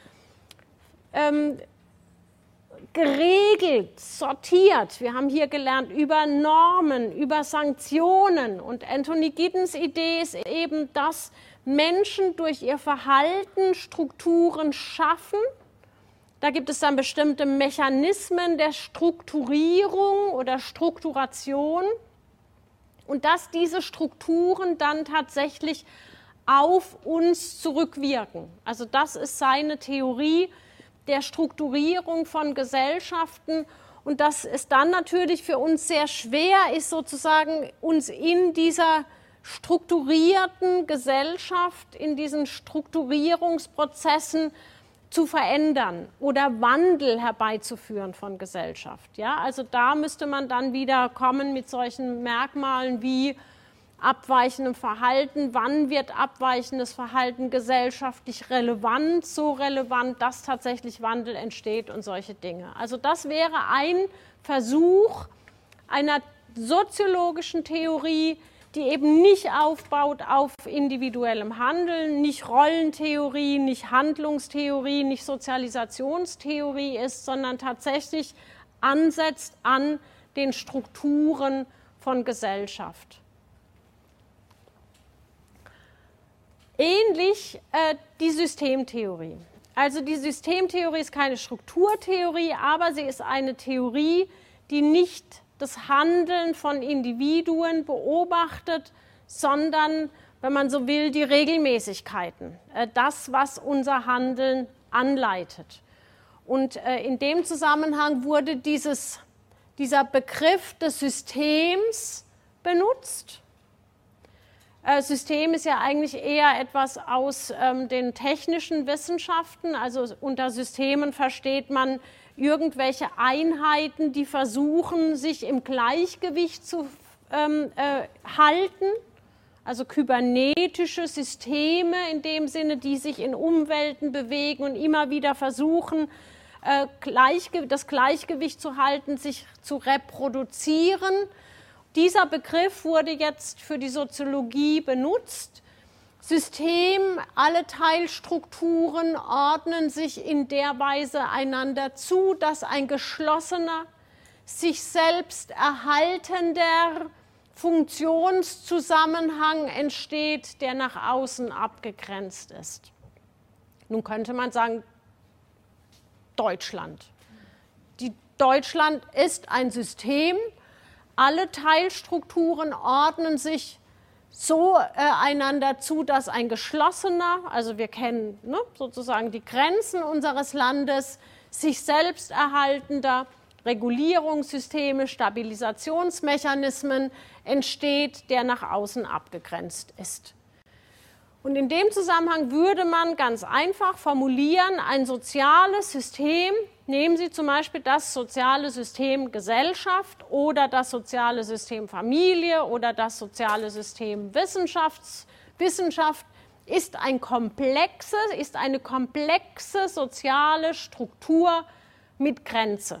geregelt, sortiert. Wir haben hier gelernt über Normen, über Sanktionen und Anthony Giddens Idee ist eben, dass Menschen durch ihr Verhalten Strukturen schaffen. Da gibt es dann bestimmte Mechanismen der Strukturierung oder Strukturation und dass diese Strukturen dann tatsächlich auf uns zurückwirken. Also das ist seine Theorie der Strukturierung von Gesellschaften und dass es dann natürlich für uns sehr schwer ist, sozusagen uns in dieser strukturierten Gesellschaft, in diesen Strukturierungsprozessen zu verändern oder Wandel herbeizuführen von Gesellschaft. Ja, also da müsste man dann wieder kommen mit solchen Merkmalen wie abweichendem Verhalten. Wann wird abweichendes Verhalten gesellschaftlich relevant, so relevant, dass tatsächlich Wandel entsteht und solche Dinge. Also das wäre ein Versuch einer soziologischen Theorie, die eben nicht aufbaut auf individuellem Handeln, nicht Rollentheorie, nicht Handlungstheorie, nicht Sozialisationstheorie ist, sondern tatsächlich ansetzt an den Strukturen von Gesellschaft. Ähnlich die Systemtheorie. Also die Systemtheorie ist keine Strukturtheorie, aber sie ist eine Theorie, die nicht das Handeln von Individuen beobachtet, sondern, wenn man so will, die Regelmäßigkeiten, das, was unser Handeln anleitet. Und in dem Zusammenhang wurde dieser Begriff des Systems benutzt. System ist ja eigentlich eher etwas aus den technischen Wissenschaften, also unter Systemen versteht man irgendwelche Einheiten, die versuchen, sich im Gleichgewicht zu halten, also kybernetische Systeme in dem Sinne, die sich in Umwelten bewegen und immer wieder versuchen, das Gleichgewicht zu halten, sich zu reproduzieren. Dieser Begriff wurde jetzt für die Soziologie benutzt. System, alle Teilstrukturen ordnen sich in der Weise einander zu, dass ein geschlossener, sich selbst erhaltender Funktionszusammenhang entsteht, der nach außen abgegrenzt ist. Nun könnte man sagen, Deutschland. Deutschland ist ein System, alle Teilstrukturen ordnen sich so einander zu, dass ein geschlossener, also wir kennen sozusagen die Grenzen unseres Landes, sich selbst erhaltender Regulierungssysteme, Stabilisationsmechanismen entsteht, der nach außen abgegrenzt ist. Und in dem Zusammenhang würde man ganz einfach formulieren, ein soziales System, nehmen Sie zum Beispiel das soziale System Gesellschaft oder das soziale System Familie oder das soziale System Wissenschaft, ist eine komplexe soziale Struktur mit Grenze.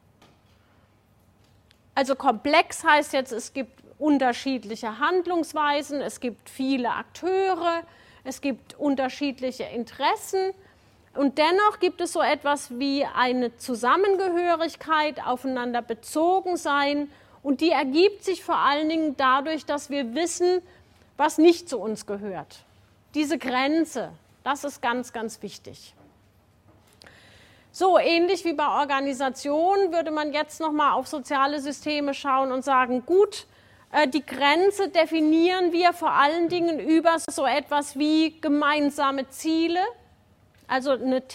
Also komplex heißt jetzt, es gibt unterschiedliche Handlungsweisen, es gibt viele Akteure, es gibt unterschiedliche Interessen und dennoch gibt es so etwas wie eine Zusammengehörigkeit, aufeinander bezogen sein und die ergibt sich vor allen Dingen dadurch, dass wir wissen, was nicht zu uns gehört. Diese Grenze, das ist ganz, ganz wichtig. So, ähnlich wie bei Organisationen würde man jetzt nochmal auf soziale Systeme schauen und sagen, gut, die Grenze definieren wir vor allen Dingen über so etwas wie gemeinsame Ziele, also eine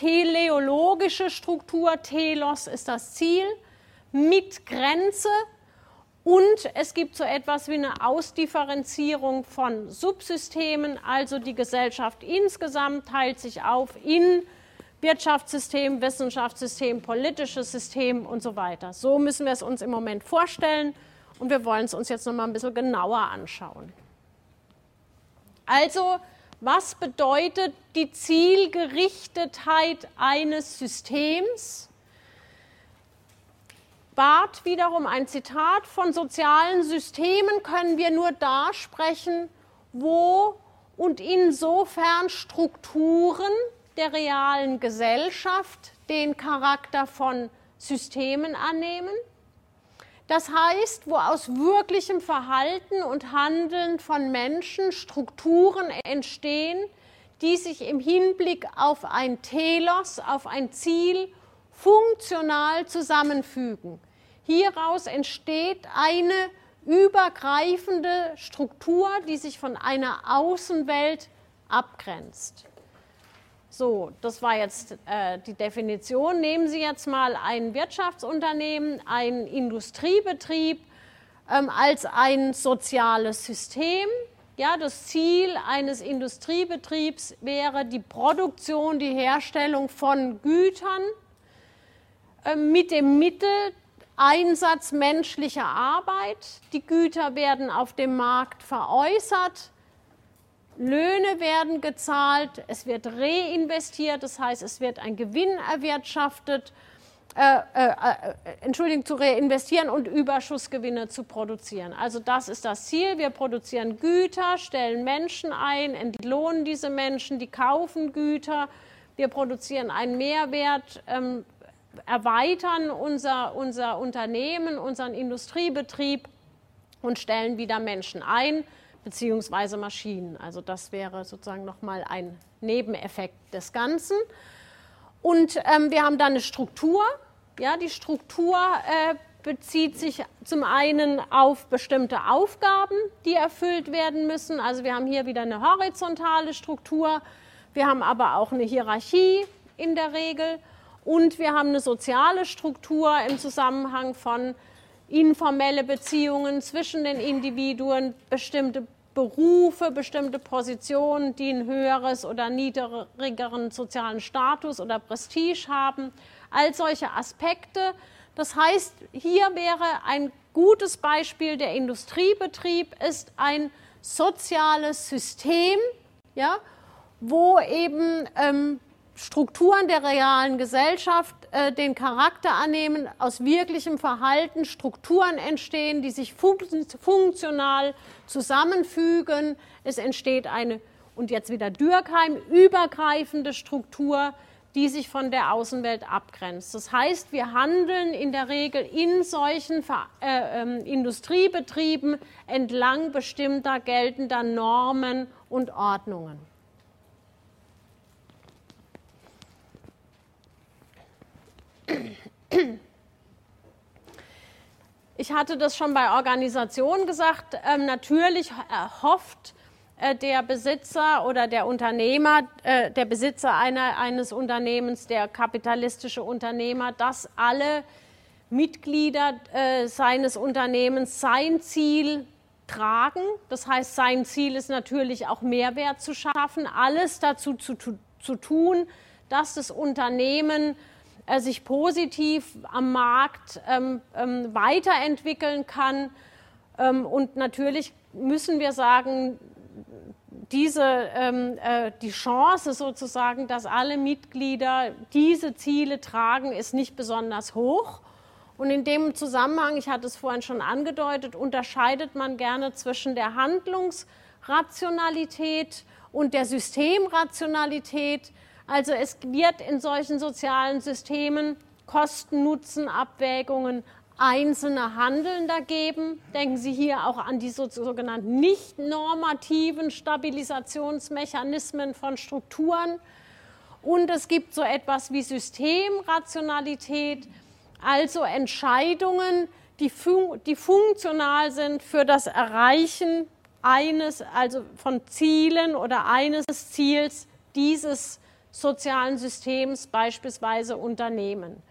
teleologische Struktur, Telos ist das Ziel, mit Grenze Und es gibt so etwas wie eine Ausdifferenzierung von Subsystemen, also die Gesellschaft insgesamt teilt sich auf in Wirtschaftssystem, Wissenschaftssystem, politisches System und so weiter. So müssen wir es uns im Moment vorstellen und wir wollen es uns jetzt noch mal ein bisschen genauer anschauen. Also, was bedeutet die Zielgerichtetheit eines Systems? Barth wiederum ein Zitat: Von sozialen Systemen können wir nur da sprechen, wo und insofern Strukturen der realen Gesellschaft den Charakter von Systemen annehmen. Das heißt, wo aus wirklichem Verhalten und Handeln von Menschen Strukturen entstehen, die sich im Hinblick auf ein Telos, auf ein Ziel, funktional zusammenfügen. Hieraus entsteht eine übergreifende Struktur, die sich von einer Außenwelt abgrenzt. So, das war jetzt die Definition. Nehmen Sie jetzt mal ein Wirtschaftsunternehmen, einen Industriebetrieb als ein soziales System. Ja, das Ziel eines Industriebetriebs wäre die Produktion, die Herstellung von Gütern mit dem Mittel Einsatz menschlicher Arbeit. Die Güter werden auf dem Markt veräußert. Löhne werden gezahlt, es wird reinvestiert, das heißt, es wird ein Gewinn erwirtschaftet, zu reinvestieren und Überschussgewinne zu produzieren. Also das ist das Ziel. Wir produzieren Güter, stellen Menschen ein, entlohnen diese Menschen, die kaufen Güter. Wir produzieren einen Mehrwert, erweitern unser Unternehmen, unseren Industriebetrieb und stellen wieder Menschen ein, beziehungsweise Maschinen. Also das wäre sozusagen nochmal ein Nebeneffekt des Ganzen. Und wir haben dann eine Struktur. Ja, die Struktur bezieht sich zum einen auf bestimmte Aufgaben, die erfüllt werden müssen. Also wir haben hier wieder eine horizontale Struktur. Wir haben aber auch eine Hierarchie in der Regel. Und wir haben eine soziale Struktur im Zusammenhang von informelle Beziehungen zwischen den Individuen, bestimmte Berufe, bestimmte Positionen, die ein höheres oder niedrigeren sozialen Status oder Prestige haben, all solche Aspekte. Das heißt, hier wäre ein gutes Beispiel, der Industriebetrieb ist ein soziales System, ja, wo eben Strukturen der realen Gesellschaft den Charakter annehmen, aus wirklichem Verhalten Strukturen entstehen, die sich funktional zusammenfügen. Es entsteht eine, und jetzt wieder Durkheim, übergreifende Struktur, die sich von der Außenwelt abgrenzt. Das heißt, wir handeln in der Regel in solchen Industriebetrieben entlang bestimmter geltender Normen und Ordnungen. Ich hatte das schon bei Organisationen gesagt, natürlich hofft der Besitzer oder der Unternehmer, der Besitzer eines Unternehmens, der kapitalistische Unternehmer, dass alle Mitglieder seines Unternehmens sein Ziel tragen. Das heißt, sein Ziel ist natürlich auch Mehrwert zu schaffen, alles dazu zu tun, dass das Unternehmen sich positiv am Markt weiterentwickeln kann. Und natürlich müssen wir sagen, die Chance sozusagen, dass alle Mitglieder diese Ziele tragen, ist nicht besonders hoch. Und in dem Zusammenhang, ich hatte es vorhin schon angedeutet, unterscheidet man gerne zwischen der Handlungsrationalität und der Systemrationalität. Also es wird in solchen sozialen Systemen Kosten-Nutzen-Abwägungen einzelner Handelnder geben. Denken Sie hier auch an die sogenannten nicht normativen Stabilisationsmechanismen von Strukturen. Und es gibt so etwas wie Systemrationalität, also Entscheidungen, die funktional sind für das Erreichen also von Zielen oder eines Ziels dieses sozialen Systems, beispielsweise Unternehmen.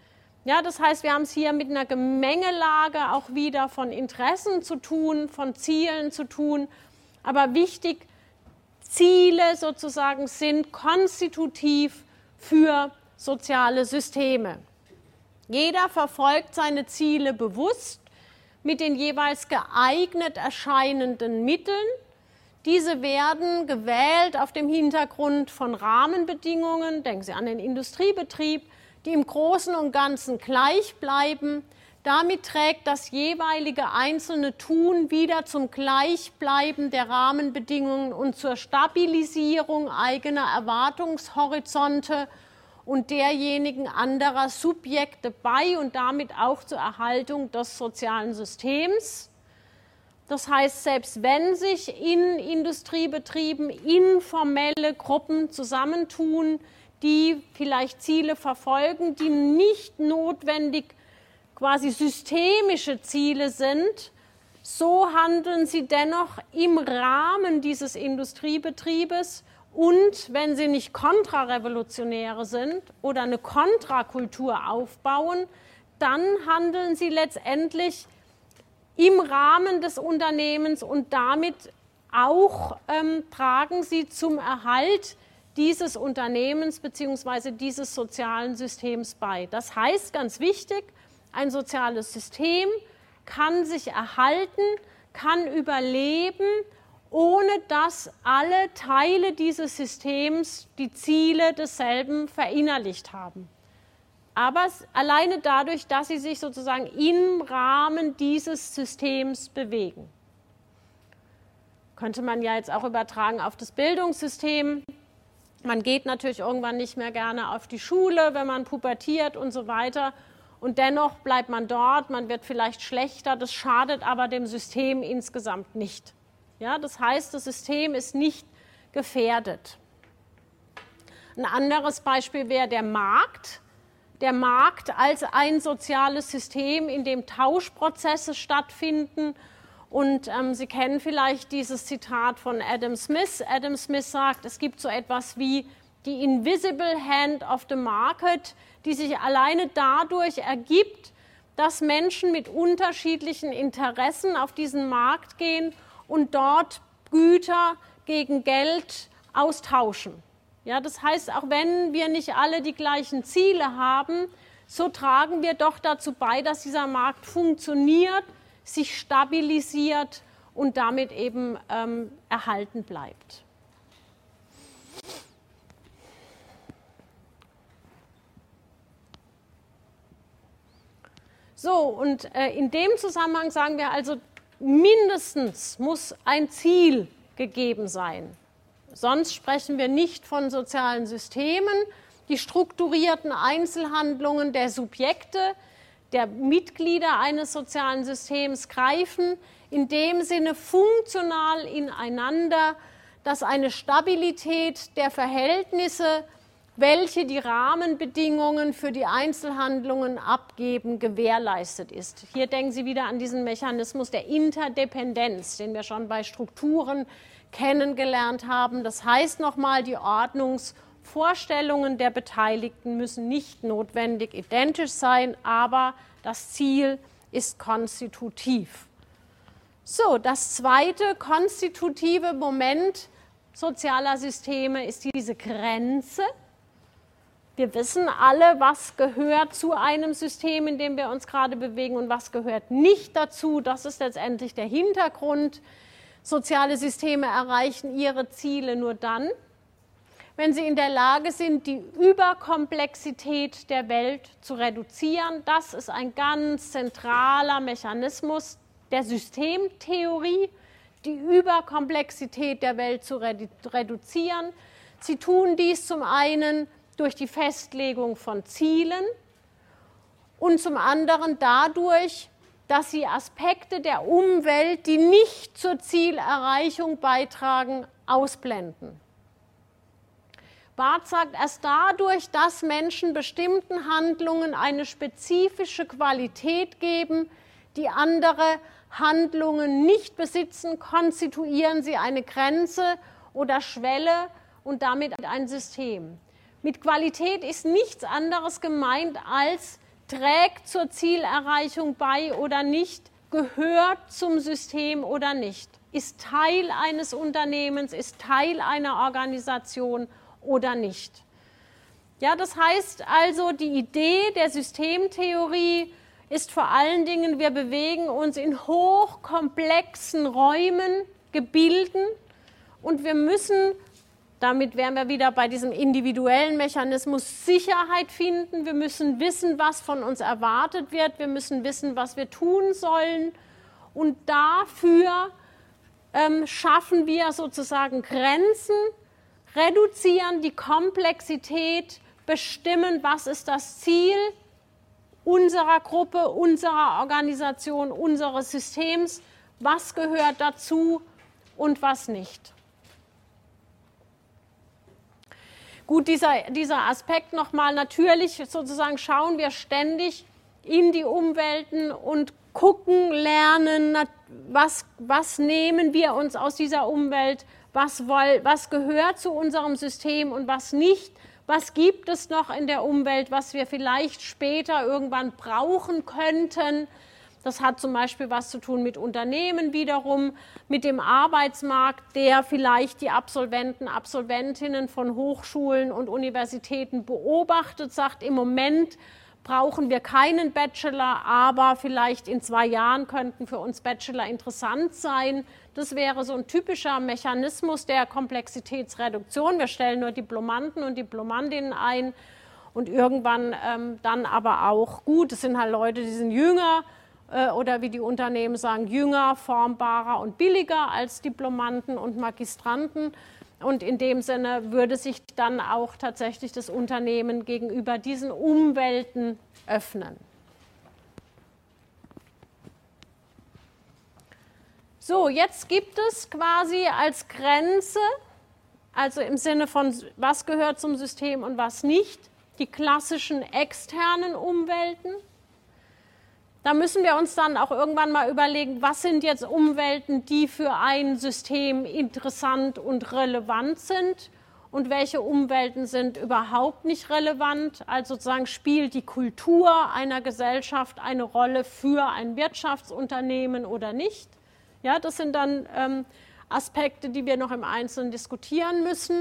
Ja, das heißt, wir haben es hier mit einer Gemengelage auch wieder von Interessen zu tun, von Zielen zu tun. Aber wichtig, Ziele sozusagen sind konstitutiv für soziale Systeme. Jeder verfolgt seine Ziele bewusst mit den jeweils geeignet erscheinenden Mitteln. Diese werden gewählt auf dem Hintergrund von Rahmenbedingungen, denken Sie an den Industriebetrieb, die im Großen und Ganzen gleich bleiben. Damit trägt das jeweilige einzelne Tun wieder zum Gleichbleiben der Rahmenbedingungen und zur Stabilisierung eigener Erwartungshorizonte und derjenigen anderer Subjekte bei und damit auch zur Erhaltung des sozialen Systems. Das heißt, selbst wenn sich in Industriebetrieben informelle Gruppen zusammentun, die vielleicht Ziele verfolgen, die nicht notwendig quasi systemische Ziele sind, so handeln sie dennoch im Rahmen dieses Industriebetriebes und wenn sie nicht kontrarevolutionäre sind oder eine Kontrakultur aufbauen, dann handeln sie letztendlich im Rahmen des Unternehmens und damit auch tragen sie zum Erhalt dieses Unternehmens bzw. dieses sozialen Systems bei. Das heißt, ganz wichtig, ein soziales System kann sich erhalten, kann überleben, ohne dass alle Teile dieses Systems die Ziele desselben verinnerlicht haben. Aber alleine dadurch, dass sie sich sozusagen im Rahmen dieses Systems bewegen. Könnte man ja jetzt auch übertragen auf das Bildungssystem. Man geht natürlich irgendwann nicht mehr gerne auf die Schule, wenn man pubertiert und so weiter. Und dennoch bleibt man dort, man wird vielleicht schlechter, das schadet aber dem System insgesamt nicht. Ja, das heißt, das System ist nicht gefährdet. Ein anderes Beispiel wäre der Markt. Der Markt als ein soziales System, in dem Tauschprozesse stattfinden. Und Sie kennen vielleicht dieses Zitat von Adam Smith. Adam Smith sagt, es gibt so etwas wie die invisible hand of the market, die sich alleine dadurch ergibt, dass Menschen mit unterschiedlichen Interessen auf diesen Markt gehen und dort Güter gegen Geld austauschen. Ja, das heißt, auch wenn wir nicht alle die gleichen Ziele haben, so tragen wir doch dazu bei, dass dieser Markt funktioniert, sich stabilisiert und damit eben erhalten bleibt. So, und in dem Zusammenhang sagen wir also, mindestens muss ein Ziel gegeben sein. Sonst sprechen wir nicht von sozialen Systemen. Die strukturierten Einzelhandlungen der Subjekte, der Mitglieder eines sozialen Systems greifen in dem Sinne funktional ineinander, dass eine Stabilität der Verhältnisse, welche die Rahmenbedingungen für die Einzelhandlungen abgeben, gewährleistet ist. Hier denken Sie wieder an diesen Mechanismus der Interdependenz, den wir schon bei Strukturen kennengelernt haben. Das heißt nochmal, die Ordnungsvorstellungen der Beteiligten müssen nicht notwendig identisch sein, aber das Ziel ist konstitutiv. So, das zweite konstitutive Moment sozialer Systeme ist diese Grenze. Wir wissen alle, was gehört zu einem System, in dem wir uns gerade bewegen und was gehört nicht dazu. Das ist letztendlich der Hintergrund. Soziale Systeme erreichen ihre Ziele nur dann, wenn sie in der Lage sind, die Überkomplexität der Welt zu reduzieren. Das ist ein ganz zentraler Mechanismus der Systemtheorie, die Überkomplexität der Welt zu reduzieren. Sie tun dies zum einen durch die Festlegung von Zielen und zum anderen dadurch, dass sie Aspekte der Umwelt, die nicht zur Zielerreichung beitragen, ausblenden. Barth sagt, erst dadurch, dass Menschen bestimmten Handlungen eine spezifische Qualität geben, die andere Handlungen nicht besitzen, konstituieren sie eine Grenze oder Schwelle und damit ein System. Mit Qualität ist nichts anderes gemeint als trägt zur Zielerreichung bei oder nicht, gehört zum System oder nicht, ist Teil eines Unternehmens, ist Teil einer Organisation oder nicht. Ja, das heißt also, die Idee der Systemtheorie ist vor allen Dingen, wir bewegen uns in hochkomplexen Räumen, Gebilden und wir müssen, damit wären wir wieder bei diesem individuellen Mechanismus, Sicherheit finden. Wir müssen wissen, was von uns erwartet wird. Wir müssen wissen, was wir tun sollen. Und dafür schaffen wir sozusagen Grenzen, reduzieren die Komplexität, bestimmen, was ist das Ziel unserer Gruppe, unserer Organisation, unseres Systems, was gehört dazu und was nicht. Gut, dieser Aspekt nochmal, natürlich sozusagen schauen wir ständig in die Umwelten und gucken, lernen, was nehmen wir uns aus dieser Umwelt, was gehört zu unserem System und was nicht, was gibt es noch in der Umwelt, was wir vielleicht später irgendwann brauchen könnten. Das hat zum Beispiel was zu tun mit Unternehmen wiederum, mit dem Arbeitsmarkt, der vielleicht die Absolventen, Absolventinnen von Hochschulen und Universitäten beobachtet, sagt, im Moment brauchen wir keinen Bachelor, aber vielleicht in 2 Jahren könnten für uns Bachelor interessant sein. Das wäre so ein typischer Mechanismus der Komplexitätsreduktion. Wir stellen nur Diplomanten und Diplomantinnen ein und irgendwann dann aber auch, gut, es sind halt Leute, die sind jünger, oder wie die Unternehmen sagen, jünger, formbarer und billiger als Diplomanten und Magistranten. Und in dem Sinne würde sich dann auch tatsächlich das Unternehmen gegenüber diesen Umwelten öffnen. So, jetzt gibt es quasi als Grenze, also im Sinne von was gehört zum System und was nicht, die klassischen externen Umwelten. Da müssen wir uns dann auch irgendwann mal überlegen, was sind jetzt Umwelten, die für ein System interessant und relevant sind und welche Umwelten sind überhaupt nicht relevant. Also sozusagen spielt die Kultur einer Gesellschaft eine Rolle für ein Wirtschaftsunternehmen oder nicht. Ja, das sind dann Aspekte, die wir noch im Einzelnen diskutieren müssen.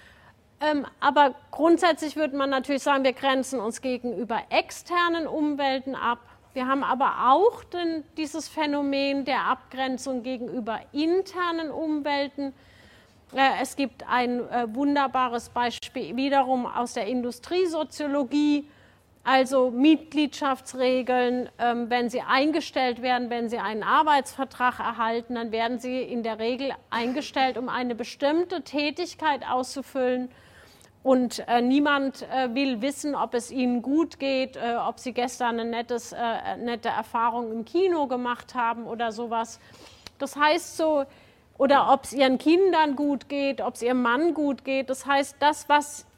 Aber grundsätzlich würde man natürlich sagen, wir grenzen uns gegenüber externen Umwelten ab. Wir haben aber auch dieses Phänomen der Abgrenzung gegenüber internen Umwelten. Es gibt ein wunderbares Beispiel wiederum aus der Industriesoziologie, also Mitgliedschaftsregeln, wenn sie eingestellt werden, wenn sie einen Arbeitsvertrag erhalten, dann werden sie in der Regel eingestellt, um eine bestimmte Tätigkeit auszufüllen. Und niemand will wissen, ob es ihnen gut geht, ob sie gestern eine nette Erfahrung im Kino gemacht haben oder sowas. Das heißt so, oder ob es ihren Kindern gut geht, ob es ihrem Mann gut geht. Das heißt, das, was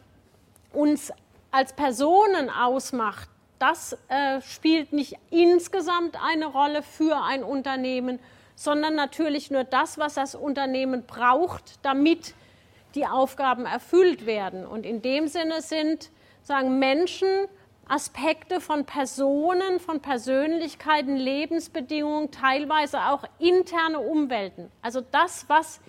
uns als Personen ausmacht, das spielt nicht insgesamt eine Rolle für ein Unternehmen, sondern natürlich nur das, was das Unternehmen braucht, damit die Aufgaben erfüllt werden. Und in dem Sinne sind, sagen Menschen, Aspekte von Personen, von Persönlichkeiten, Lebensbedingungen, teilweise auch interne Umwelten. Also das, was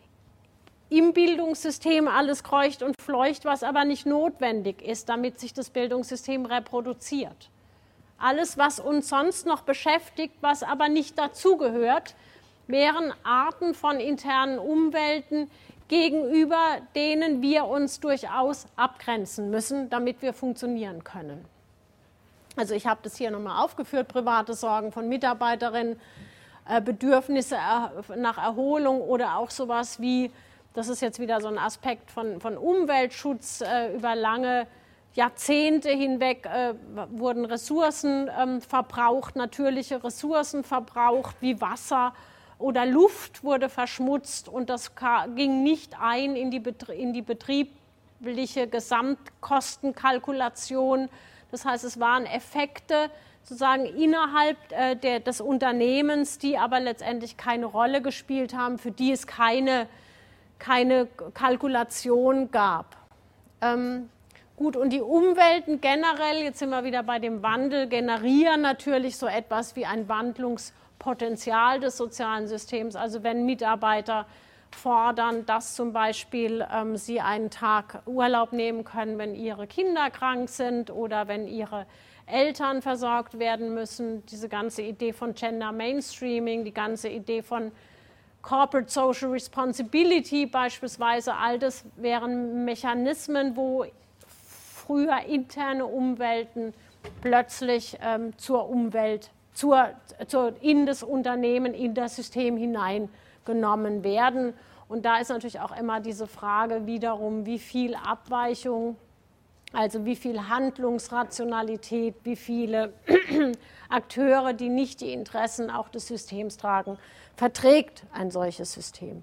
im Bildungssystem alles kreucht und fleucht, was aber nicht notwendig ist, damit sich das Bildungssystem reproduziert. Alles, was uns sonst noch beschäftigt, was aber nicht dazugehört, wären Arten von internen Umwelten, gegenüber denen wir uns durchaus abgrenzen müssen, damit wir funktionieren können. Also ich habe das hier nochmal aufgeführt, private Sorgen von Mitarbeiterinnen, Bedürfnisse nach Erholung oder auch sowas wie, das ist jetzt wieder so ein Aspekt von Umweltschutz, über lange Jahrzehnte hinweg wurden Ressourcen verbraucht, natürliche Ressourcen verbraucht, wie Wasser oder Luft wurde verschmutzt und das ging nicht ein in die betriebliche Gesamtkostenkalkulation. Das heißt, es waren Effekte sozusagen innerhalb des Unternehmens, die aber letztendlich keine Rolle gespielt haben, für die es keine Kalkulation gab. Gut, und die Umwelten generell, jetzt sind wir wieder bei dem Wandel, generieren natürlich so etwas wie ein Wandlungspotenzial des sozialen Systems. Also wenn Mitarbeiter fordern, dass zum Beispiel sie einen Tag Urlaub nehmen können, wenn ihre Kinder krank sind oder wenn ihre Eltern versorgt werden müssen. Diese ganze Idee von Gender Mainstreaming, die ganze Idee von Corporate Social Responsibility beispielsweise, all das wären Mechanismen, wo früher interne Umwelten plötzlich zur Umwelt, in das Unternehmen, in das System hineingenommen werden. Und da ist natürlich auch immer diese Frage wiederum, wie viel Abweichung, also wie viel Handlungsrationalität, wie viele Akteure, die nicht die Interessen auch des Systems tragen, verträgt ein solches System.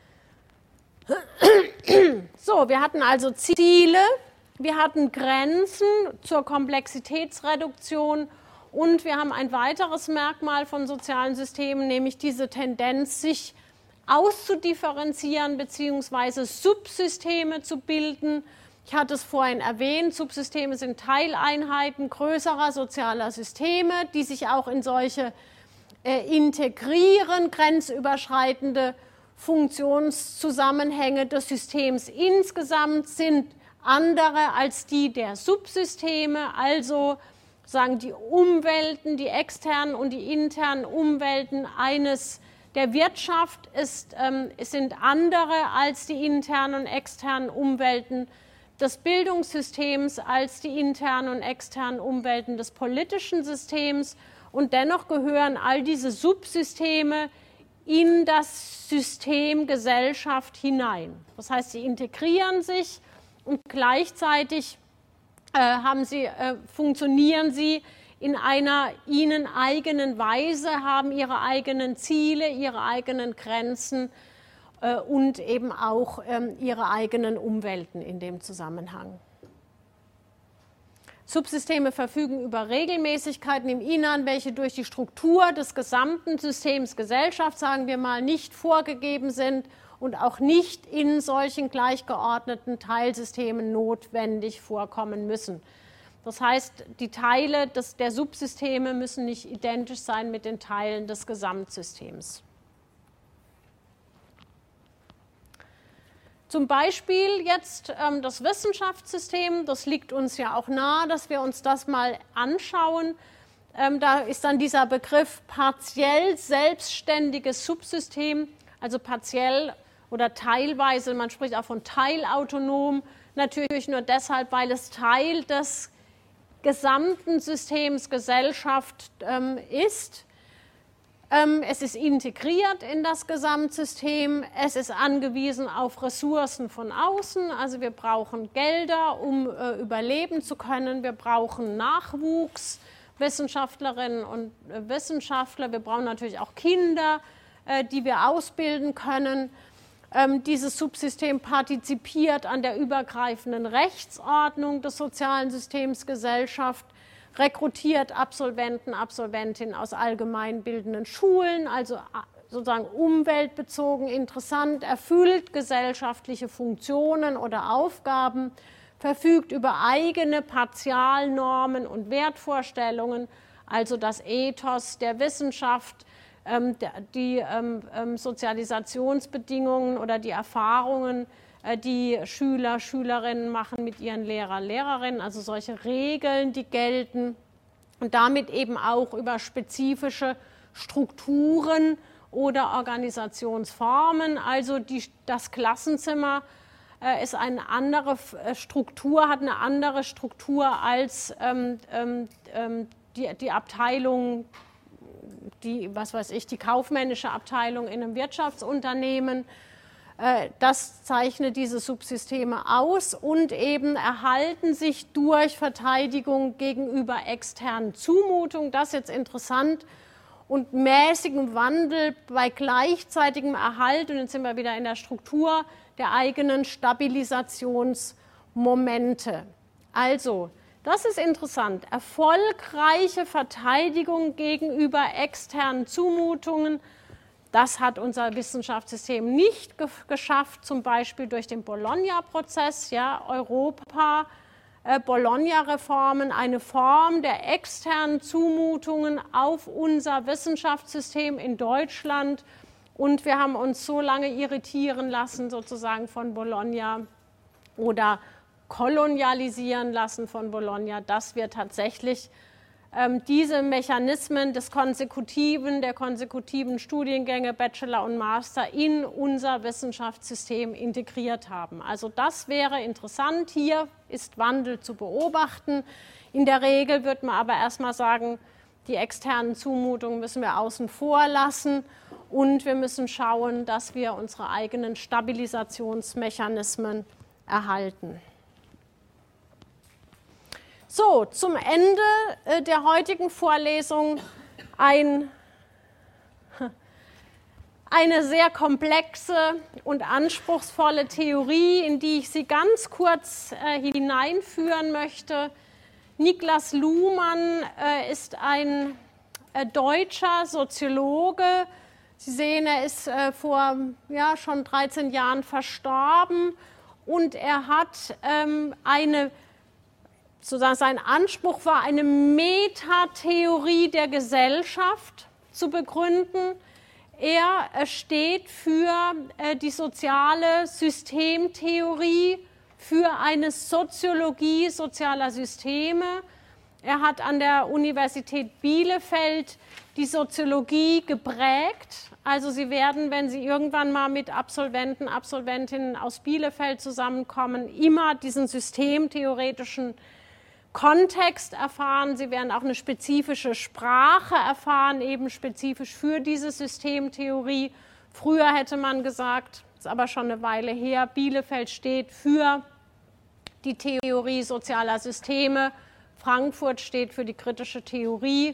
So, wir hatten also Ziele, wir hatten Grenzen zur Komplexitätsreduktion und wir haben ein weiteres Merkmal von sozialen Systemen, nämlich diese Tendenz, sich auszudifferenzieren bzw. Subsysteme zu bilden. Ich hatte es vorhin erwähnt, Subsysteme sind Teileinheiten größerer sozialer Systeme, die sich auch in solche integrieren, grenzüberschreitende Funktionszusammenhänge des Systems insgesamt sind andere als die der Subsysteme, also sagen die Umwelten, die externen und die internen Umwelten der Wirtschaft sind andere als die internen und externen Umwelten des Bildungssystems, als die internen und externen Umwelten des politischen Systems. Und dennoch gehören all diese Subsysteme in das System Gesellschaft hinein. Das heißt, sie integrieren sich und gleichzeitig funktionieren sie in einer ihnen eigenen Weise, haben ihre eigenen Ziele, ihre eigenen Grenzen und eben auch ihre eigenen Umwelten in dem Zusammenhang. Subsysteme verfügen über Regelmäßigkeiten im Innern, welche durch die Struktur des gesamten Systems Gesellschaft, sagen wir mal, nicht vorgegeben sind und auch nicht in solchen gleichgeordneten Teilsystemen notwendig vorkommen müssen. Das heißt, die Teile der Subsysteme müssen nicht identisch sein mit den Teilen des Gesamtsystems. Zum Beispiel jetzt das Wissenschaftssystem, das liegt uns ja auch nahe, dass wir uns das mal anschauen. Da ist dann dieser Begriff partiell selbstständiges Subsystem, also partiell oder teilweise, man spricht auch von teilautonom, natürlich nur deshalb, weil es Teil des gesamten Systems Gesellschaft ist. Es ist integriert in das Gesamtsystem, es ist angewiesen auf Ressourcen von außen, also wir brauchen Gelder, um überleben zu können, wir brauchen Nachwuchs, Wissenschaftlerinnen und Wissenschaftler, wir brauchen natürlich auch Kinder, die wir ausbilden können. Dieses Subsystem partizipiert an der übergreifenden Rechtsordnung des sozialen Systems Gesellschaft, rekrutiert Absolventen, Absolventinnen aus allgemeinbildenden Schulen, also sozusagen umweltbezogen interessant, erfüllt gesellschaftliche Funktionen oder Aufgaben, verfügt über eigene Partialnormen und Wertvorstellungen, also das Ethos der Wissenschaft, die Sozialisationsbedingungen oder die Erfahrungen, die Schüler, Schülerinnen machen mit ihren Lehrer, Lehrerinnen, also solche Regeln, die gelten und damit eben auch über spezifische Strukturen oder Organisationsformen. Also das Klassenzimmer ist eine andere Struktur, hat eine andere Struktur als die Abteilung, die kaufmännische Abteilung in einem Wirtschaftsunternehmen. Das zeichnet diese Subsysteme aus und eben erhalten sich durch Verteidigung gegenüber externen Zumutungen. Das ist jetzt interessant. Und mäßigem Wandel bei gleichzeitigem Erhalt, und jetzt sind wir wieder in der Struktur der eigenen Stabilisationsmomente. Also, das ist interessant. Erfolgreiche Verteidigung gegenüber externen Zumutungen, das hat unser Wissenschaftssystem nicht geschafft, zum Beispiel durch den Bologna-Prozess. Ja, Europa Bologna-Reformen eine Form der externen Zumutungen auf unser Wissenschaftssystem in Deutschland. Und wir haben uns so lange irritieren lassen, sozusagen von Bologna oder kolonialisieren lassen von Bologna, dass wir tatsächlich diese Mechanismen der konsekutiven Studiengänge, Bachelor und Master, in unser Wissenschaftssystem integriert haben. Also das wäre interessant. Hier ist Wandel zu beobachten. In der Regel wird man aber erstmal sagen, die externen Zumutungen müssen wir außen vor lassen und wir müssen schauen, dass wir unsere eigenen Stabilisationsmechanismen erhalten. So, zum Ende der heutigen Vorlesung eine sehr komplexe und anspruchsvolle Theorie, in die ich Sie ganz kurz hineinführen möchte. Niklas Luhmann ist ein deutscher Soziologe. Sie sehen, er ist vor schon 13 Jahren verstorben und er hat sein Anspruch war, eine Metatheorie der Gesellschaft zu begründen. Er steht für die soziale Systemtheorie, für eine Soziologie sozialer Systeme. Er hat an der Universität Bielefeld die Soziologie geprägt. Also Sie werden, wenn Sie irgendwann mal mit Absolventen, Absolventinnen aus Bielefeld zusammenkommen, immer diesen systemtheoretischen Kontext erfahren. Sie werden auch eine spezifische Sprache erfahren, eben spezifisch für diese Systemtheorie. Früher hätte man gesagt, ist aber schon eine Weile her, Bielefeld steht für die Theorie sozialer Systeme, Frankfurt steht für die kritische Theorie.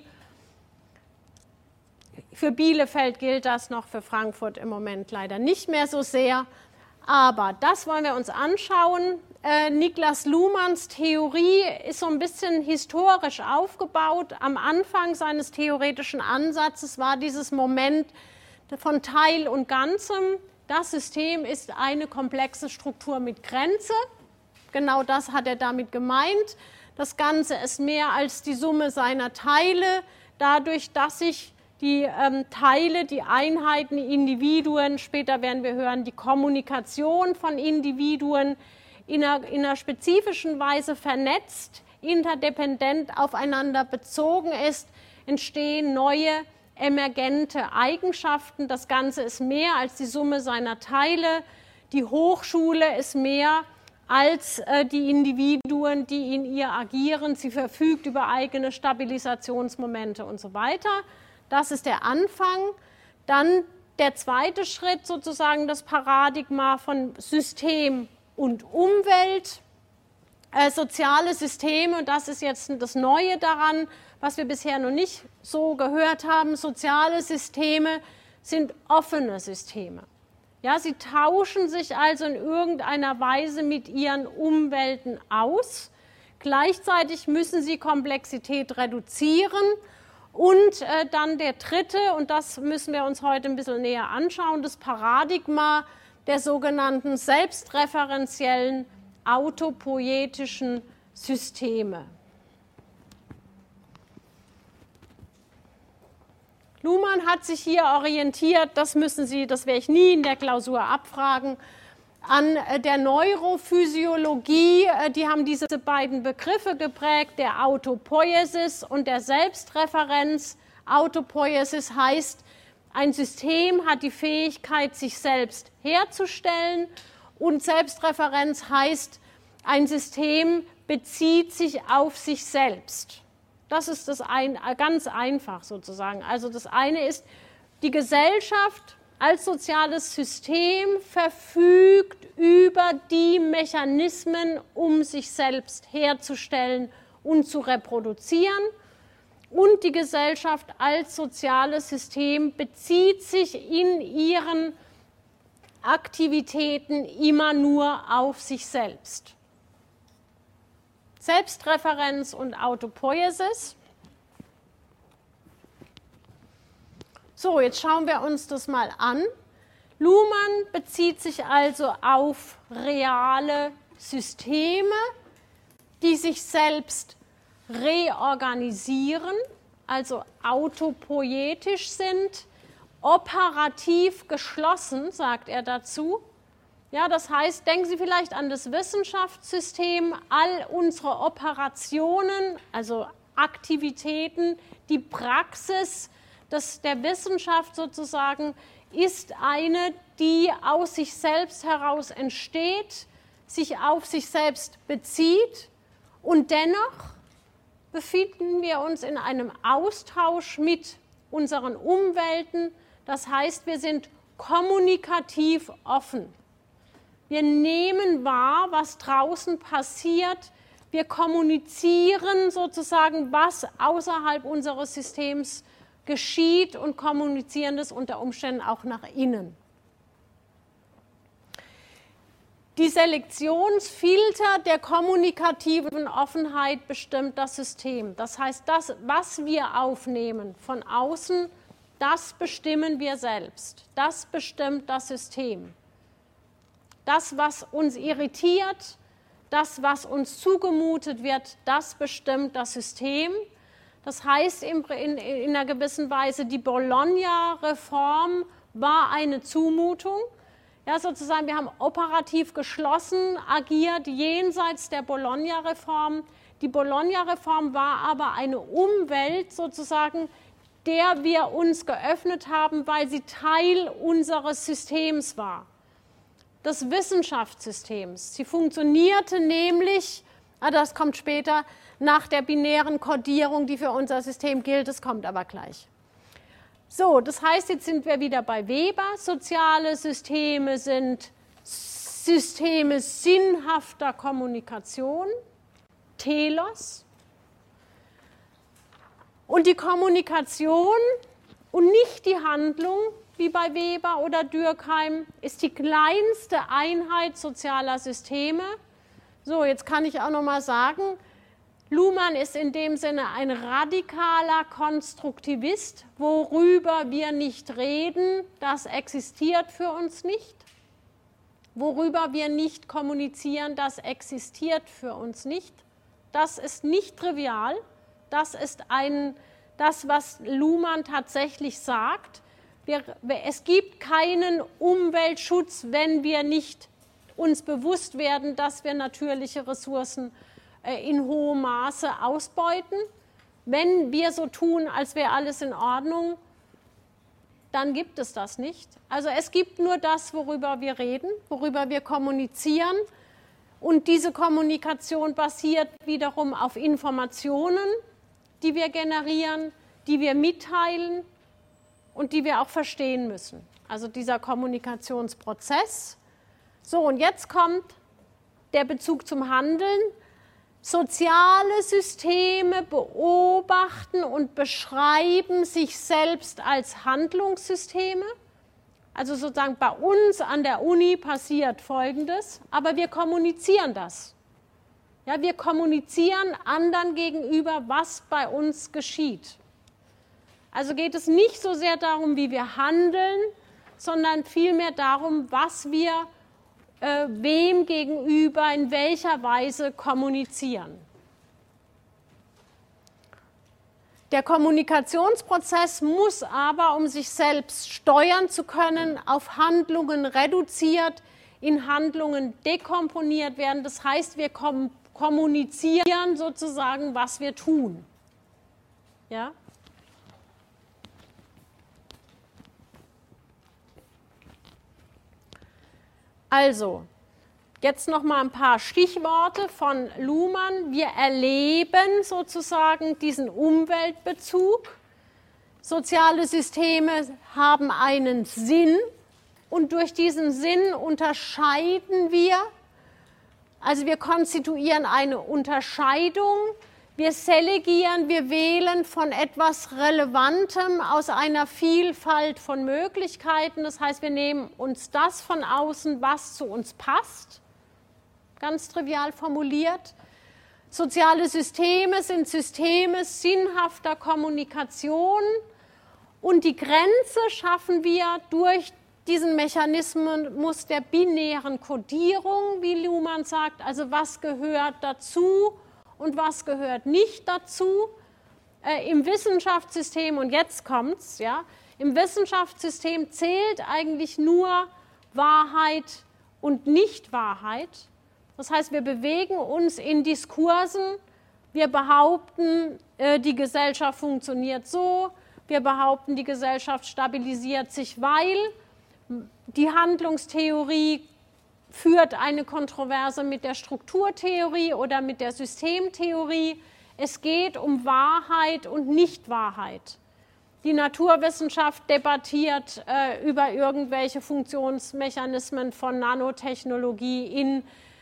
Für Bielefeld gilt das noch, für Frankfurt im Moment leider nicht mehr so sehr. Aber das wollen wir uns anschauen. Niklas Luhmanns Theorie ist so ein bisschen historisch aufgebaut. Am Anfang seines theoretischen Ansatzes war dieses Moment von Teil und Ganzem. Das System ist eine komplexe Struktur mit Grenze. Genau das hat er damit gemeint. Das Ganze ist mehr als die Summe seiner Teile, dadurch, dass sich die Teile, die Einheiten, die Individuen, später werden wir hören, die Kommunikation von Individuen in einer spezifischen Weise vernetzt, interdependent aufeinander bezogen ist, entstehen neue emergente Eigenschaften. Das Ganze ist mehr als die Summe seiner Teile. Die Hochschule ist mehr als die Individuen, die in ihr agieren. Sie verfügt über eigene Stabilisationsmomente und so weiter. Das ist der Anfang. Dann der zweite Schritt, sozusagen das Paradigma von System und Umwelt, soziale Systeme, und das ist jetzt das Neue daran, was wir bisher noch nicht so gehört haben. Soziale Systeme sind offene Systeme. Ja, sie tauschen sich also in irgendeiner Weise mit ihren Umwelten aus. Gleichzeitig müssen sie Komplexität reduzieren. Und dann der dritte, und das müssen wir uns heute ein bisschen näher anschauen, das Paradigma der sogenannten selbstreferenziellen autopoietischen Systeme. Luhmann hat sich hier orientiert, das werde ich nie in der Klausur abfragen, an der Neurophysiologie. Die haben diese beiden Begriffe geprägt, der Autopoiesis und der Selbstreferenz. Autopoiesis heißt, ein System hat die Fähigkeit, sich selbst herzustellen, und Selbstreferenz heißt, ein System bezieht sich auf sich selbst. Das ist ganz einfach sozusagen. Also das eine ist, die Gesellschaft als soziales System verfügt über die Mechanismen, um sich selbst herzustellen und zu reproduzieren. Und die Gesellschaft als soziales System bezieht sich in ihren Aktivitäten immer nur auf sich selbst. Selbstreferenz und Autopoiesis. So, jetzt schauen wir uns das mal an. Luhmann bezieht sich also auf reale Systeme, die sich selbst reorganisieren, also autopoietisch sind, operativ geschlossen, sagt er dazu. Ja, das heißt, denken Sie vielleicht an das Wissenschaftssystem, all unsere Operationen, also Aktivitäten, die Praxis der Wissenschaft sozusagen ist eine, die aus sich selbst heraus entsteht, sich auf sich selbst bezieht und dennoch befinden wir uns in einem Austausch mit unseren Umwelten. Das heißt, wir sind kommunikativ offen. Wir nehmen wahr, was draußen passiert. Wir kommunizieren sozusagen, was außerhalb unseres Systems geschieht und kommunizieren das unter Umständen auch nach innen. Die Selektionsfilter der kommunikativen Offenheit bestimmt das System. Das heißt, das, was wir aufnehmen von außen, das bestimmen wir selbst. Das bestimmt das System. Das, was uns irritiert, das, was uns zugemutet wird, das bestimmt das System. Das heißt in einer gewissen Weise, die Bologna-Reform war eine Zumutung. Ja, sozusagen, wir haben operativ geschlossen agiert jenseits der Bologna-Reform. Die Bologna-Reform war aber eine Umwelt sozusagen, der wir uns geöffnet haben, weil sie Teil unseres Systems war, des Wissenschaftssystems. Sie funktionierte nämlich, das kommt später, nach der binären Kodierung, die für unser System gilt, das kommt aber gleich. So, das heißt, jetzt sind wir wieder bei Weber. Soziale Systeme sind Systeme sinnhafter Kommunikation, Telos. Und die Kommunikation und nicht die Handlung, wie bei Weber oder Durkheim, ist die kleinste Einheit sozialer Systeme. So, jetzt kann ich auch noch mal sagen, Luhmann ist in dem Sinne ein radikaler Konstruktivist. Worüber wir nicht reden, das existiert für uns nicht. Worüber wir nicht kommunizieren, das existiert für uns nicht. Das ist nicht trivial. Das ist das, was Luhmann tatsächlich sagt. Es gibt keinen Umweltschutz, wenn wir nicht uns bewusst werden, dass wir natürliche Ressourcen in hohem Maße ausbeuten. Wenn wir so tun, als wäre alles in Ordnung, dann gibt es das nicht. Also es gibt nur das, worüber wir reden, worüber wir kommunizieren. Und diese Kommunikation basiert wiederum auf Informationen, die wir generieren, die wir mitteilen und die wir auch verstehen müssen. Also dieser Kommunikationsprozess. So, und jetzt kommt der Bezug zum Handeln. Soziale Systeme beobachten und beschreiben sich selbst als Handlungssysteme. Also sozusagen bei uns an der Uni passiert Folgendes, aber wir kommunizieren das. Ja, wir kommunizieren anderen gegenüber, was bei uns geschieht. Also geht es nicht so sehr darum, wie wir handeln, sondern vielmehr darum, was wir wem gegenüber in welcher Weise kommunizieren. Der Kommunikationsprozess muss aber, um sich selbst steuern zu können, auf Handlungen reduziert, in Handlungen dekomponiert werden. Das heißt, wir kommunizieren sozusagen, was wir tun. Ja? Also, jetzt noch mal ein paar Stichworte von Luhmann. Wir erleben sozusagen diesen Umweltbezug. Soziale Systeme haben einen Sinn und durch diesen Sinn unterscheiden wir. Also wir konstituieren eine Unterscheidung. Wir selegieren, wir wählen von etwas Relevantem aus einer Vielfalt von Möglichkeiten. Das heißt, wir nehmen uns das von außen, was zu uns passt, ganz trivial formuliert. Soziale Systeme sind Systeme sinnhafter Kommunikation und die Grenze schaffen wir durch diesen Mechanismus der binären Kodierung, wie Luhmann sagt, also was gehört dazu und was gehört nicht dazu. Im Wissenschaftssystem, und jetzt kommt's, ja, im Wissenschaftssystem zählt eigentlich nur Wahrheit und Nichtwahrheit. Das heißt, wir bewegen uns in Diskursen, wir behaupten, die Gesellschaft funktioniert so, wir behaupten, die Gesellschaft stabilisiert sich, weil die Handlungstheorie führt eine Kontroverse mit der Strukturtheorie oder mit der Systemtheorie. Es geht um Wahrheit und Nichtwahrheit. Die Naturwissenschaft debattiert über irgendwelche Funktionsmechanismen von Nanotechnologie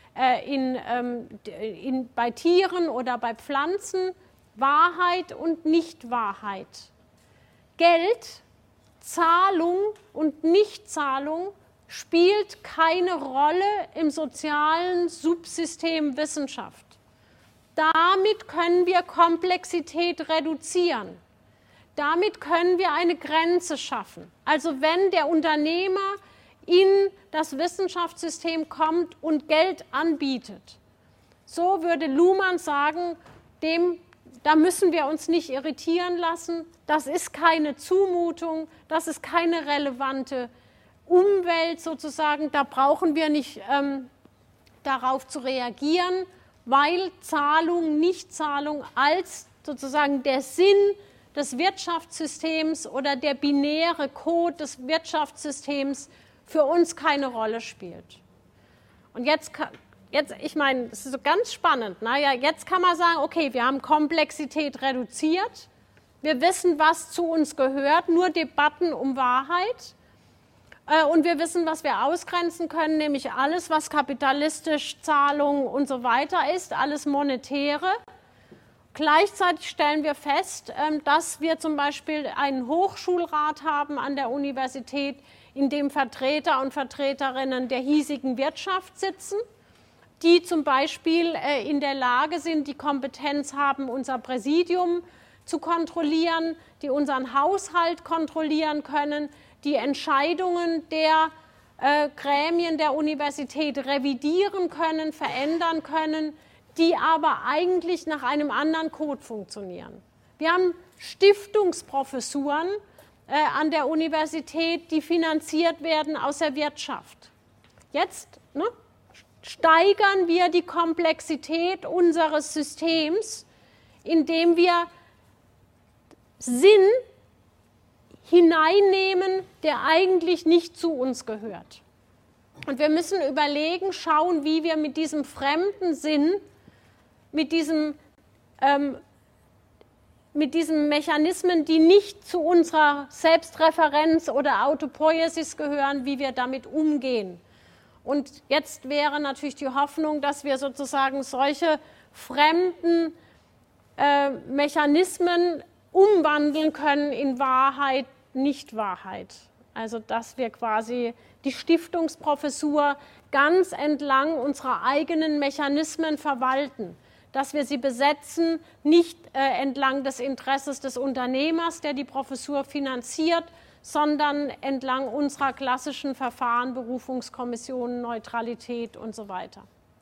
bei Tieren oder bei Pflanzen. Wahrheit und Nichtwahrheit. Geld, Zahlung und Nichtzahlung spielt keine Rolle im sozialen Subsystem Wissenschaft. Damit können wir Komplexität reduzieren. Damit können wir eine Grenze schaffen. Also wenn der Unternehmer in das Wissenschaftssystem kommt und Geld anbietet, so würde Luhmann sagen, da müssen wir uns nicht irritieren lassen, das ist keine Zumutung, das ist keine relevante Umwelt sozusagen, da brauchen wir nicht darauf zu reagieren, weil Zahlung, Nichtzahlung als sozusagen der Sinn des Wirtschaftssystems oder der binäre Code des Wirtschaftssystems für uns keine Rolle spielt. Und jetzt ich meine, das ist so ganz spannend. Naja, jetzt kann man sagen, okay, wir haben Komplexität reduziert, wir wissen, was zu uns gehört, nur Debatten um Wahrheit. Und wir wissen, was wir ausgrenzen können, nämlich alles, was kapitalistisch, Zahlung und so weiter ist, alles Monetäre. Gleichzeitig stellen wir fest, dass wir zum Beispiel einen Hochschulrat haben an der Universität, in dem Vertreter und Vertreterinnen der hiesigen Wirtschaft sitzen, die zum Beispiel in der Lage sind, die Kompetenz haben, unser Präsidium zu kontrollieren, die unseren Haushalt kontrollieren können, die Entscheidungen der Gremien der Universität revidieren können, verändern können, die aber eigentlich nach einem anderen Code funktionieren. Wir haben Stiftungsprofessuren an der Universität, die finanziert werden aus der Wirtschaft. Jetzt steigern wir die Komplexität unseres Systems, indem wir Sinn hineinnehmen, der eigentlich nicht zu uns gehört. Und wir müssen überlegen, schauen, wie wir mit diesem fremden Sinn, mit diesen Mechanismen, die nicht zu unserer Selbstreferenz oder Autopoiesis gehören, wie wir damit umgehen. Und jetzt wäre natürlich die Hoffnung, dass wir sozusagen solche fremden Mechanismen umwandeln können in Wahrheit, Nichtwahrheit. Also dass wir quasi die Stiftungsprofessur ganz entlang unserer eigenen Mechanismen verwalten, dass wir sie besetzen, nicht entlang des Interesses des Unternehmers, der die Professur finanziert, sondern entlang unserer klassischen Verfahren, Berufungskommissionen, Neutralität und so weiter.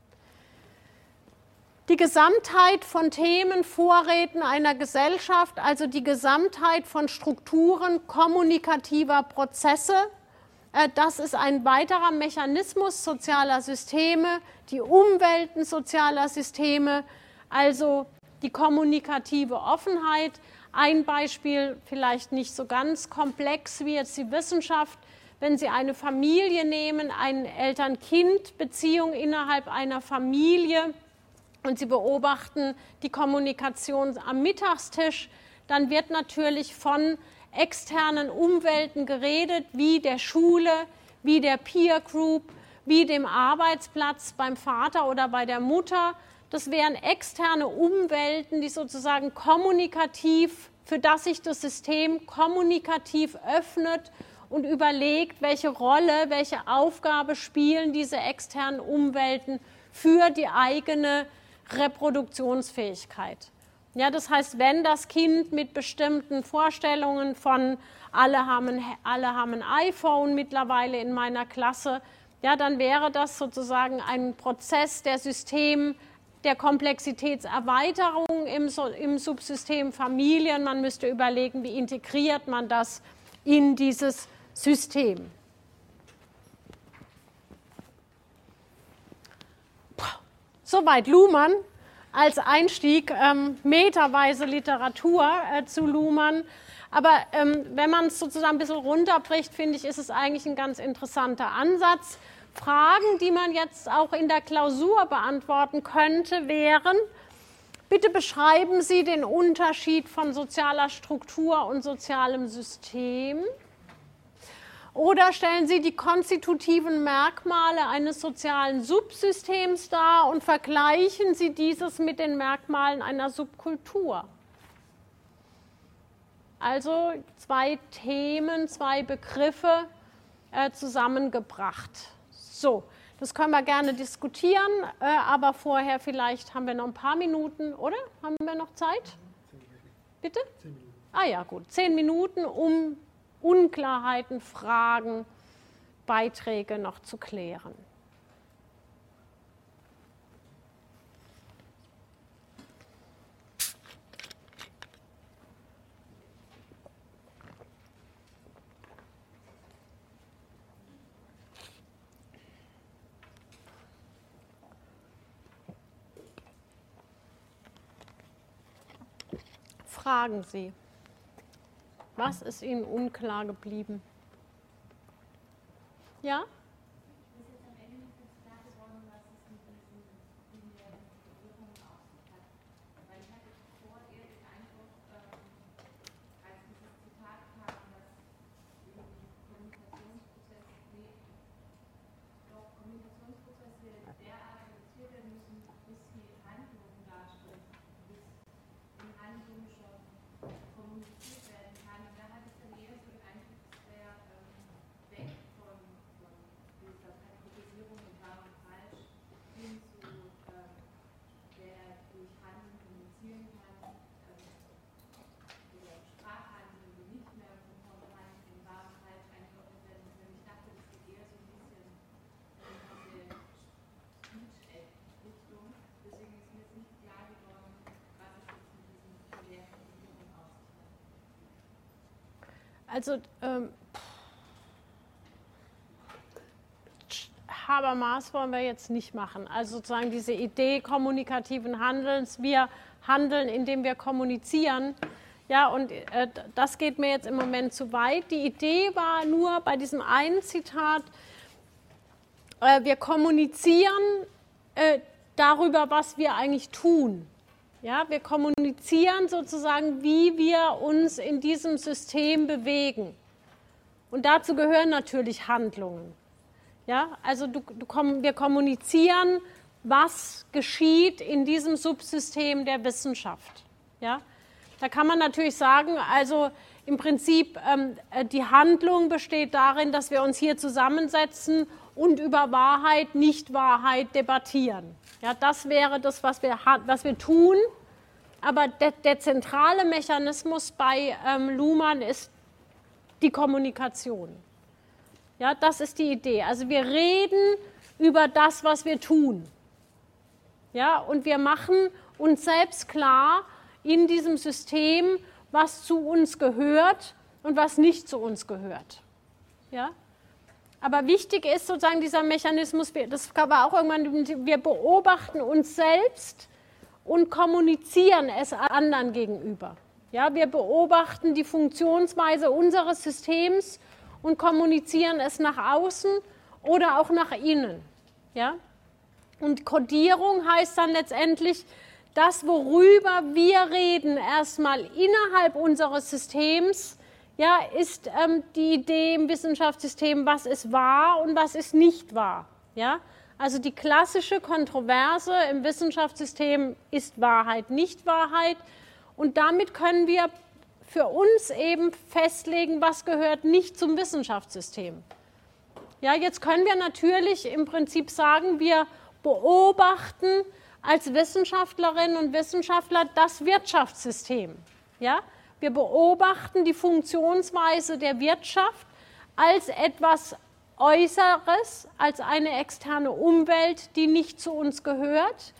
Die Gesamtheit von Themen, Vorräten einer Gesellschaft, also die Gesamtheit von Strukturen kommunikativer Prozesse, das ist ein weiterer Mechanismus sozialer Systeme, die Umwelten sozialer Systeme, also die kommunikative Offenheit. Ein Beispiel, vielleicht nicht so ganz komplex wie jetzt die Wissenschaft, wenn Sie eine Familie nehmen, eine Eltern-Kind-Beziehung innerhalb einer Familie, und Sie beobachten die Kommunikation am Mittagstisch, dann wird natürlich von externen Umwelten geredet, wie der Schule, wie der Peer Group, wie dem Arbeitsplatz beim Vater oder bei der Mutter. Das wären externe Umwelten, die sozusagen kommunikativ, für das sich das System kommunikativ öffnet und überlegt, welche Rolle, welche Aufgabe spielen diese externen Umwelten für die eigene Reproduktionsfähigkeit. Ja, das heißt, wenn das Kind mit bestimmten Vorstellungen von alle haben ein iPhone mittlerweile in meiner Klasse, ja, dann wäre das sozusagen ein Prozess der der Komplexitätserweiterung im Subsystem Familien. Man müsste überlegen, wie integriert man das in dieses System. Soweit Luhmann als Einstieg, meterweise Literatur zu Luhmann. Aber wenn man es sozusagen ein bisschen runterbricht, finde ich, ist es eigentlich ein ganz interessanter Ansatz. Fragen, die man jetzt auch in der Klausur beantworten könnte, wären: Bitte beschreiben Sie den Unterschied von sozialer Struktur und sozialem System. Oder stellen Sie die konstitutiven Merkmale eines sozialen Subsystems dar und vergleichen Sie dieses mit den Merkmalen einer Subkultur. Also 2 Themen, 2 Begriffe zusammengebracht. So, das können wir gerne diskutieren, aber vorher vielleicht haben wir noch ein paar Minuten, oder? Haben wir noch Zeit? Bitte? 10 Minuten. Ah ja, gut. 10 Minuten, um Unklarheiten, Fragen, Beiträge noch zu klären. Fragen Sie. Was ist Ihnen unklar geblieben? Ja? Also Habermas wollen wir jetzt nicht machen. Also sozusagen diese Idee kommunikativen Handelns, wir handeln, indem wir kommunizieren. Ja, und das geht mir jetzt im Moment zu weit. Die Idee war nur bei diesem einen Zitat, wir kommunizieren darüber, was wir eigentlich tun. Ja, wir kommunizieren sozusagen, wie wir uns in diesem System bewegen. Und dazu gehören natürlich Handlungen. Ja, also wir kommunizieren, was geschieht in diesem Subsystem der Wissenschaft. Ja, da kann man natürlich sagen, also im Prinzip die Handlung besteht darin, dass wir uns hier zusammensetzen und über Wahrheit, Nichtwahrheit debattieren. Ja, das wäre das, was wir tun, aber der zentrale Mechanismus bei Luhmann ist die Kommunikation. Ja, das ist die Idee. Also wir reden über das, was wir tun. Ja, und wir machen uns selbst klar in diesem System, was zu uns gehört und was nicht zu uns gehört. Ja? Aber wichtig ist sozusagen dieser Mechanismus, das war auch irgendwann, wir beobachten uns selbst und kommunizieren es anderen gegenüber. Ja, wir beobachten die Funktionsweise unseres Systems und kommunizieren es nach außen oder auch nach innen. Ja? Und Kodierung heißt dann letztendlich, das, worüber wir reden, erstmal innerhalb unseres Systems, ja, ist die Idee im Wissenschaftssystem, was ist wahr und was ist nicht wahr. Ja? Also die klassische Kontroverse im Wissenschaftssystem ist Wahrheit, nicht Wahrheit. Und damit können wir für uns eben festlegen, was gehört nicht zum Wissenschaftssystem. Ja, jetzt können wir natürlich im Prinzip sagen, wir beobachten als Wissenschaftlerinnen und Wissenschaftler das Wirtschaftssystem. Ja? Wir beobachten die Funktionsweise der Wirtschaft als etwas Äußeres, als eine externe Umwelt, die nicht zu uns gehört.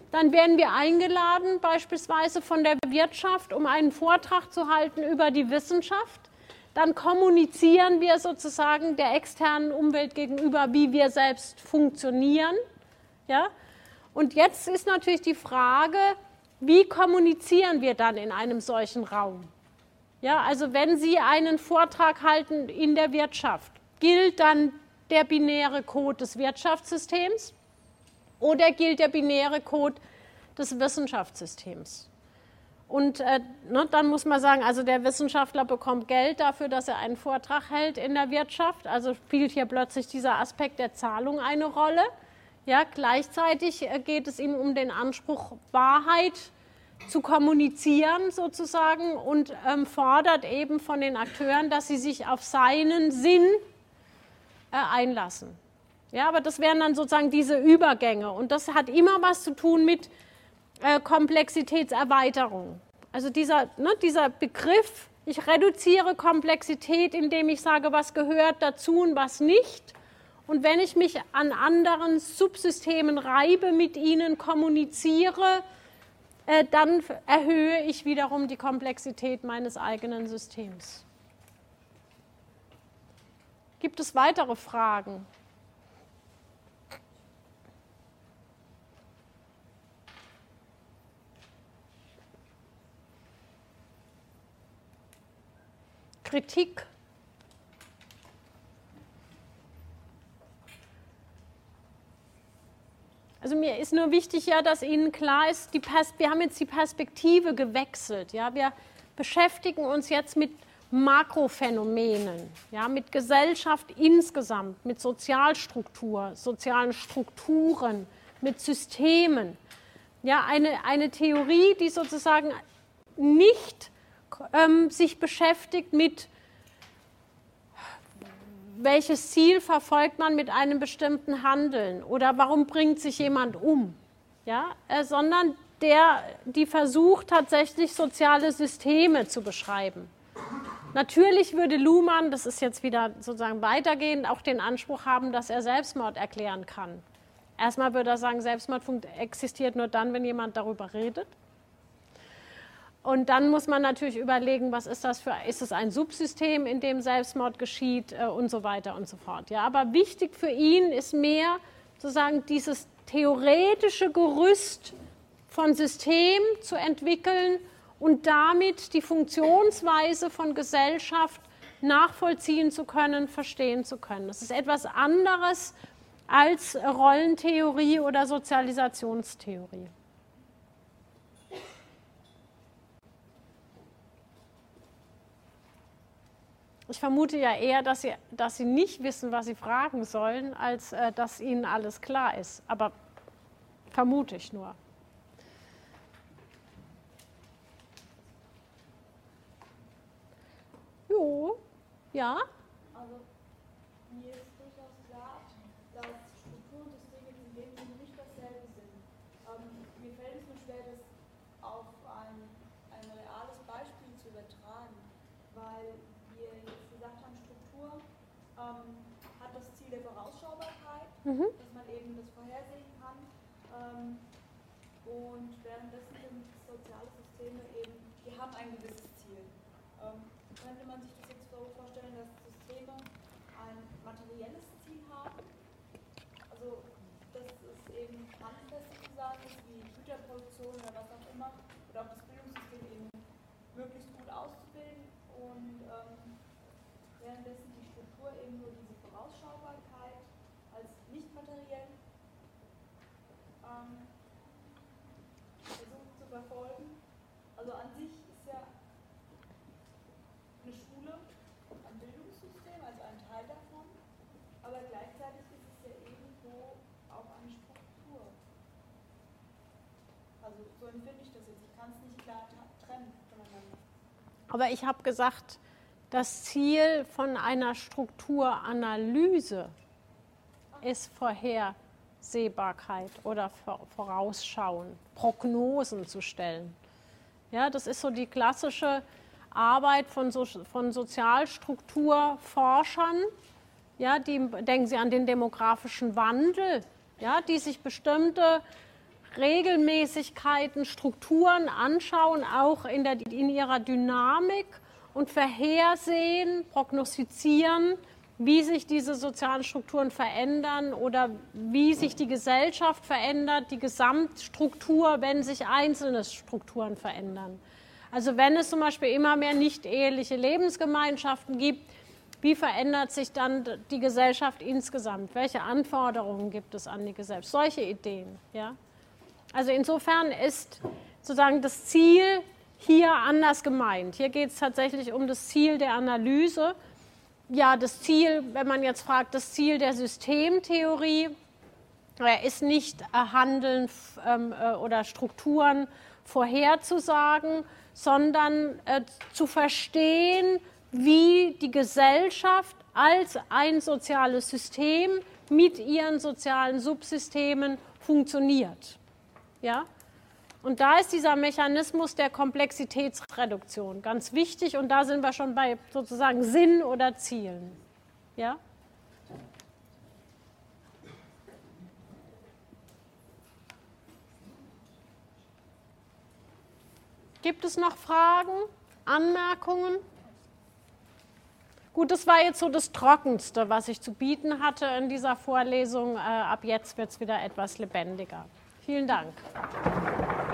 Dann werden wir eingeladen, beispielsweise von der Wirtschaft, um einen Vortrag zu halten über die Wissenschaft. Dann kommunizieren wir sozusagen der externen Umwelt gegenüber, wie wir selbst funktionieren. Ja? Und jetzt ist natürlich die Frage, wie kommunizieren wir dann in einem solchen Raum? Ja, also wenn Sie einen Vortrag halten in der Wirtschaft, gilt dann der binäre Code des Wirtschaftssystems oder gilt der binäre Code des Wissenschaftssystems? Und dann muss man sagen, also der Wissenschaftler bekommt Geld dafür, dass er einen Vortrag hält in der Wirtschaft. Also spielt hier plötzlich dieser Aspekt der Zahlung eine Rolle. Ja, gleichzeitig geht es ihm um den Anspruch, Wahrheit zu kommunizieren sozusagen und fordert eben von den Akteuren, dass sie sich auf seinen Sinn einlassen. Ja, aber das wären dann sozusagen diese Übergänge und das hat immer was zu tun mit Komplexitätserweiterung. Also dieser Begriff, ich reduziere Komplexität, indem ich sage, was gehört dazu und was nicht. Und wenn ich mich an anderen Subsystemen reibe, mit ihnen kommuniziere, dann erhöhe ich wiederum die Komplexität meines eigenen Systems. Gibt es weitere Fragen? Kritik? Also mir ist nur wichtig, ja, dass Ihnen klar ist, wir haben jetzt die Perspektive gewechselt. Ja? Wir beschäftigen uns jetzt mit Makrophänomenen, ja, mit Gesellschaft insgesamt, mit Sozialstruktur, sozialen Strukturen, mit Systemen. Ja, eine Theorie, die sozusagen nicht sich beschäftigt mit, welches Ziel verfolgt man mit einem bestimmten Handeln oder warum bringt sich jemand um, ja? Sondern die versucht tatsächlich soziale Systeme zu beschreiben. Natürlich würde Luhmann, das ist jetzt wieder sozusagen weitergehend, auch den Anspruch haben, dass er Selbstmord erklären kann. Erstmal würde er sagen, Selbstmord existiert nur dann, wenn jemand darüber redet. Und dann muss man natürlich überlegen, was ist das ist es ein Subsystem, in dem Selbstmord geschieht und so weiter und so fort. Ja, aber wichtig für ihn ist mehr sozusagen dieses theoretische Gerüst von System zu entwickeln und damit die Funktionsweise von Gesellschaft nachvollziehen zu können, verstehen zu können. Das ist etwas anderes als Rollentheorie oder Sozialisationstheorie. Ich vermute ja eher, dass Sie nicht wissen, was Sie fragen sollen, als dass Ihnen alles klar ist. Aber vermute ich nur. Jo, ja? Also mir ist durchaus klar, dass Struktur und Systeme in dem Sinne nicht dasselbe sind. Mir fällt es nur schwer, das auf ein reales Beispiel zu übertragen, weil wir jetzt gesagt haben, Struktur hat das Ziel der Vorausschaubarkeit, dass man eben das vorhersehen kann. Und währenddessen sind soziale Systeme eben, die haben ein gewisses Ziel. Könnte man sich das jetzt so vorstellen, dass Systeme ein materielles Ziel haben? Also, dass es eben handfest sozusagen ist, wie Güterproduktion oder was auch immer, oder auch das Bildungssystem eben möglichst gut auszubilden und währenddessen die Struktur eben nur diese Vorausschaubarkeit als nicht materiell versucht zu verfolgen. Also an sich ist ja eine Schule ein Bildungssystem, also ein Teil davon, aber gleichzeitig ist es ja irgendwo auch eine Struktur. Also so empfinde ich das jetzt. Ich kann es nicht klar trennen voneinander. Aber ich habe gesagt, das Ziel von einer Strukturanalyse ist Vorhersehbarkeit oder Vorausschauen, Prognosen zu stellen. Ja, das ist so die klassische Arbeit von Sozialstrukturforschern. Ja, denken Sie an den demografischen Wandel, ja, die sich bestimmte Regelmäßigkeiten, Strukturen anschauen, auch in ihrer Dynamik und vorhersehen, prognostizieren, wie sich diese sozialen Strukturen verändern oder wie sich die Gesellschaft verändert, die Gesamtstruktur, wenn sich einzelne Strukturen verändern. Also wenn es zum Beispiel immer mehr nicht-eheliche Lebensgemeinschaften gibt, wie verändert sich dann die Gesellschaft insgesamt? Welche Anforderungen gibt es an die Gesellschaft? Solche Ideen. Ja? Also insofern ist sozusagen das Ziel hier anders gemeint. Hier geht es tatsächlich um das Ziel der Analyse. Ja, das Ziel, wenn man jetzt fragt, das Ziel der Systemtheorie ist nicht Handeln oder Strukturen vorherzusagen, sondern zu verstehen, wie die Gesellschaft als ein soziales System mit ihren sozialen Subsystemen funktioniert. Ja? Und da ist dieser Mechanismus der Komplexitätsreduktion ganz wichtig und da sind wir schon bei sozusagen Sinn oder Zielen. Ja? Gibt es noch Fragen, Anmerkungen? Gut, das war jetzt so das Trockenste, was ich zu bieten hatte in dieser Vorlesung. Ab jetzt wird es wieder etwas lebendiger. Vielen Dank.